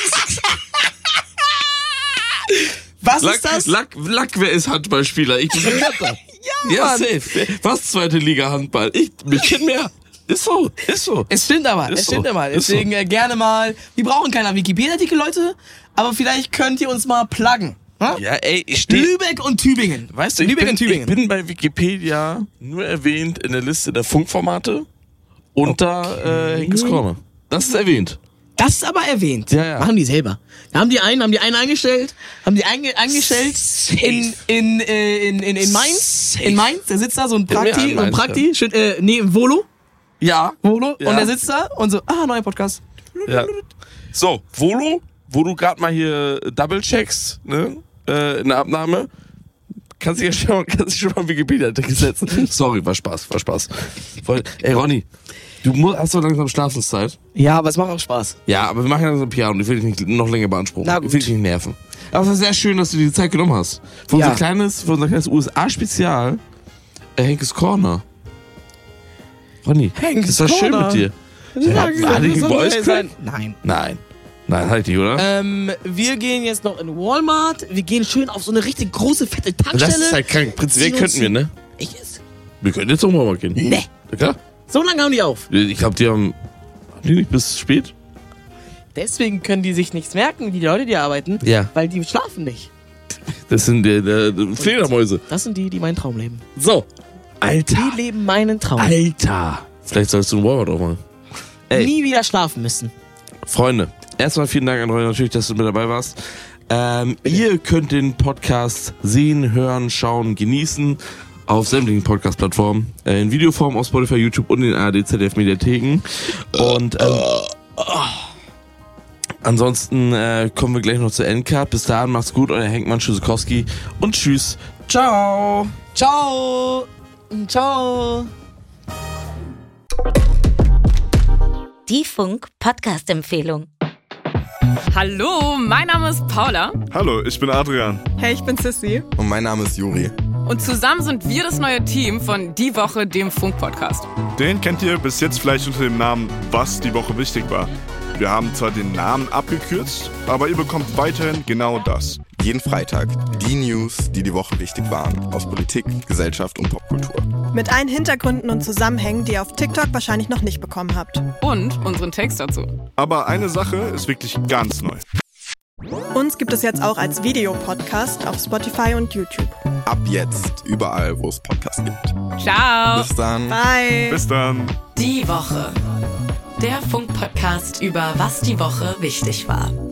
Was Lack, ist das? Lack, Lack, wer ist Handballspieler? Ich bin bekannter. Ja, ja, Mann. safe. Was zweite Liga Handball? Ich, mich kennt mehr. Ist so, ist so. Es stimmt aber, ist es stimmt so. aber. Deswegen so. äh, gerne mal, wir brauchen keinen Wikipedia-Artikel, Leute, aber vielleicht könnt ihr uns mal pluggen. Ha? Ja, ey, ich stehe. Lübeck und Tübingen. Weißt du, ich Lübeck bin, und Tübingen. ich bin bei Wikipedia nur erwähnt in der Liste der Funkformate unter okay. äh, Henkes Corner. Das ist erwähnt. Das ist aber erwähnt. Ja, ja. Machen die selber. Da haben die einen, haben die einen eingestellt, haben die einge eingestellt in, in, äh, in, in, in Mainz. Safe. In Mainz, der sitzt da, so ein Prakti, so ein Prakti, schön, äh, nee, Volo. Ja. Volo. Ja. Und der sitzt da und so, ah, neuer Podcast. Ja. So, Volo, wo du gerade mal hier double checkst, ne, äh, in der Abnahme, kannst du ja schon, kannst dich schon mal Wikipedia-Artikel setzen. Sorry, war Spaß, war Spaß. Voll, ey, Ronny, du musst, hast doch langsam Schlafenszeit. Ja, aber es macht auch Spaß. Ja, aber wir machen ja so ein Piano und ich will dich nicht noch länger beanspruchen. Na gut. Ich will dich nicht nerven. Aber es ist sehr schön, dass du dir die Zeit genommen hast. Für unser Ja. kleines, für unser kleines U S A-Spezial, äh, Henkes Corner. Ronny, Henkes das war schön Corner. mit dir. Ja, Ja, hatte ich einen Boys Club? Nein. Nein. Nein, halt nicht, oder? Ähm, wir gehen jetzt noch in Walmart. Wir gehen schön auf so eine richtig große, fette Tankstelle. Das ist halt krank. Prinzipiell Ziehen könnten wir, ne? Ich es. Wir könnten jetzt auch mal gehen. Nee. Ja, klar. So lange haben die auf. Ich glaube, die haben. Haben die nicht bis spät? Deswegen können die sich nichts merken, die Leute, die arbeiten. Ja. Weil die schlafen nicht. Das sind die, die, die Fledermäuse. Das sind die, die meinen Traum leben. So. Alter. Die leben meinen Traum. Alter. Vielleicht sollst du einen Walmart auch machen. Ey. Nie wieder schlafen müssen. Freunde, erstmal vielen Dank an Ronny natürlich, dass du mit dabei warst. Ähm, ihr könnt den Podcast sehen, hören, schauen, genießen auf sämtlichen Podcast-Plattformen. Äh, in Videoform auf Spotify, YouTube und in A R D Z D F-Mediatheken. Und ähm, ansonsten äh, kommen wir gleich noch zur Endcard. Bis dahin, macht's gut, euer Henkmann Schüssikowski und tschüss. Ciao. Ciao. Ciao. Die Funk-Podcast-Empfehlung. Hallo, mein Name ist Paula. Hallo, ich bin Adrian. Hey, ich bin Sissy. Und mein Name ist Juri. Und zusammen sind wir das neue Team von Die Woche, dem Funk-Podcast. Den kennt ihr bis jetzt vielleicht unter dem Namen Was die Woche wichtig war. Wir haben zwar den Namen abgekürzt, aber ihr bekommt weiterhin genau das. Jeden Freitag die News, die die Woche wichtig waren, aus Politik, Gesellschaft und Popkultur. Mit allen Hintergründen und Zusammenhängen, die ihr auf TikTok wahrscheinlich noch nicht bekommen habt. Und unseren Text dazu. Aber eine Sache ist wirklich ganz neu. Uns gibt es jetzt auch als Videopodcast auf Spotify und YouTube. Ab jetzt überall, wo es Podcasts gibt. Ciao. Bis dann. Bye. Bis dann. Die Woche. Der Funk-Podcast über was die Woche wichtig war.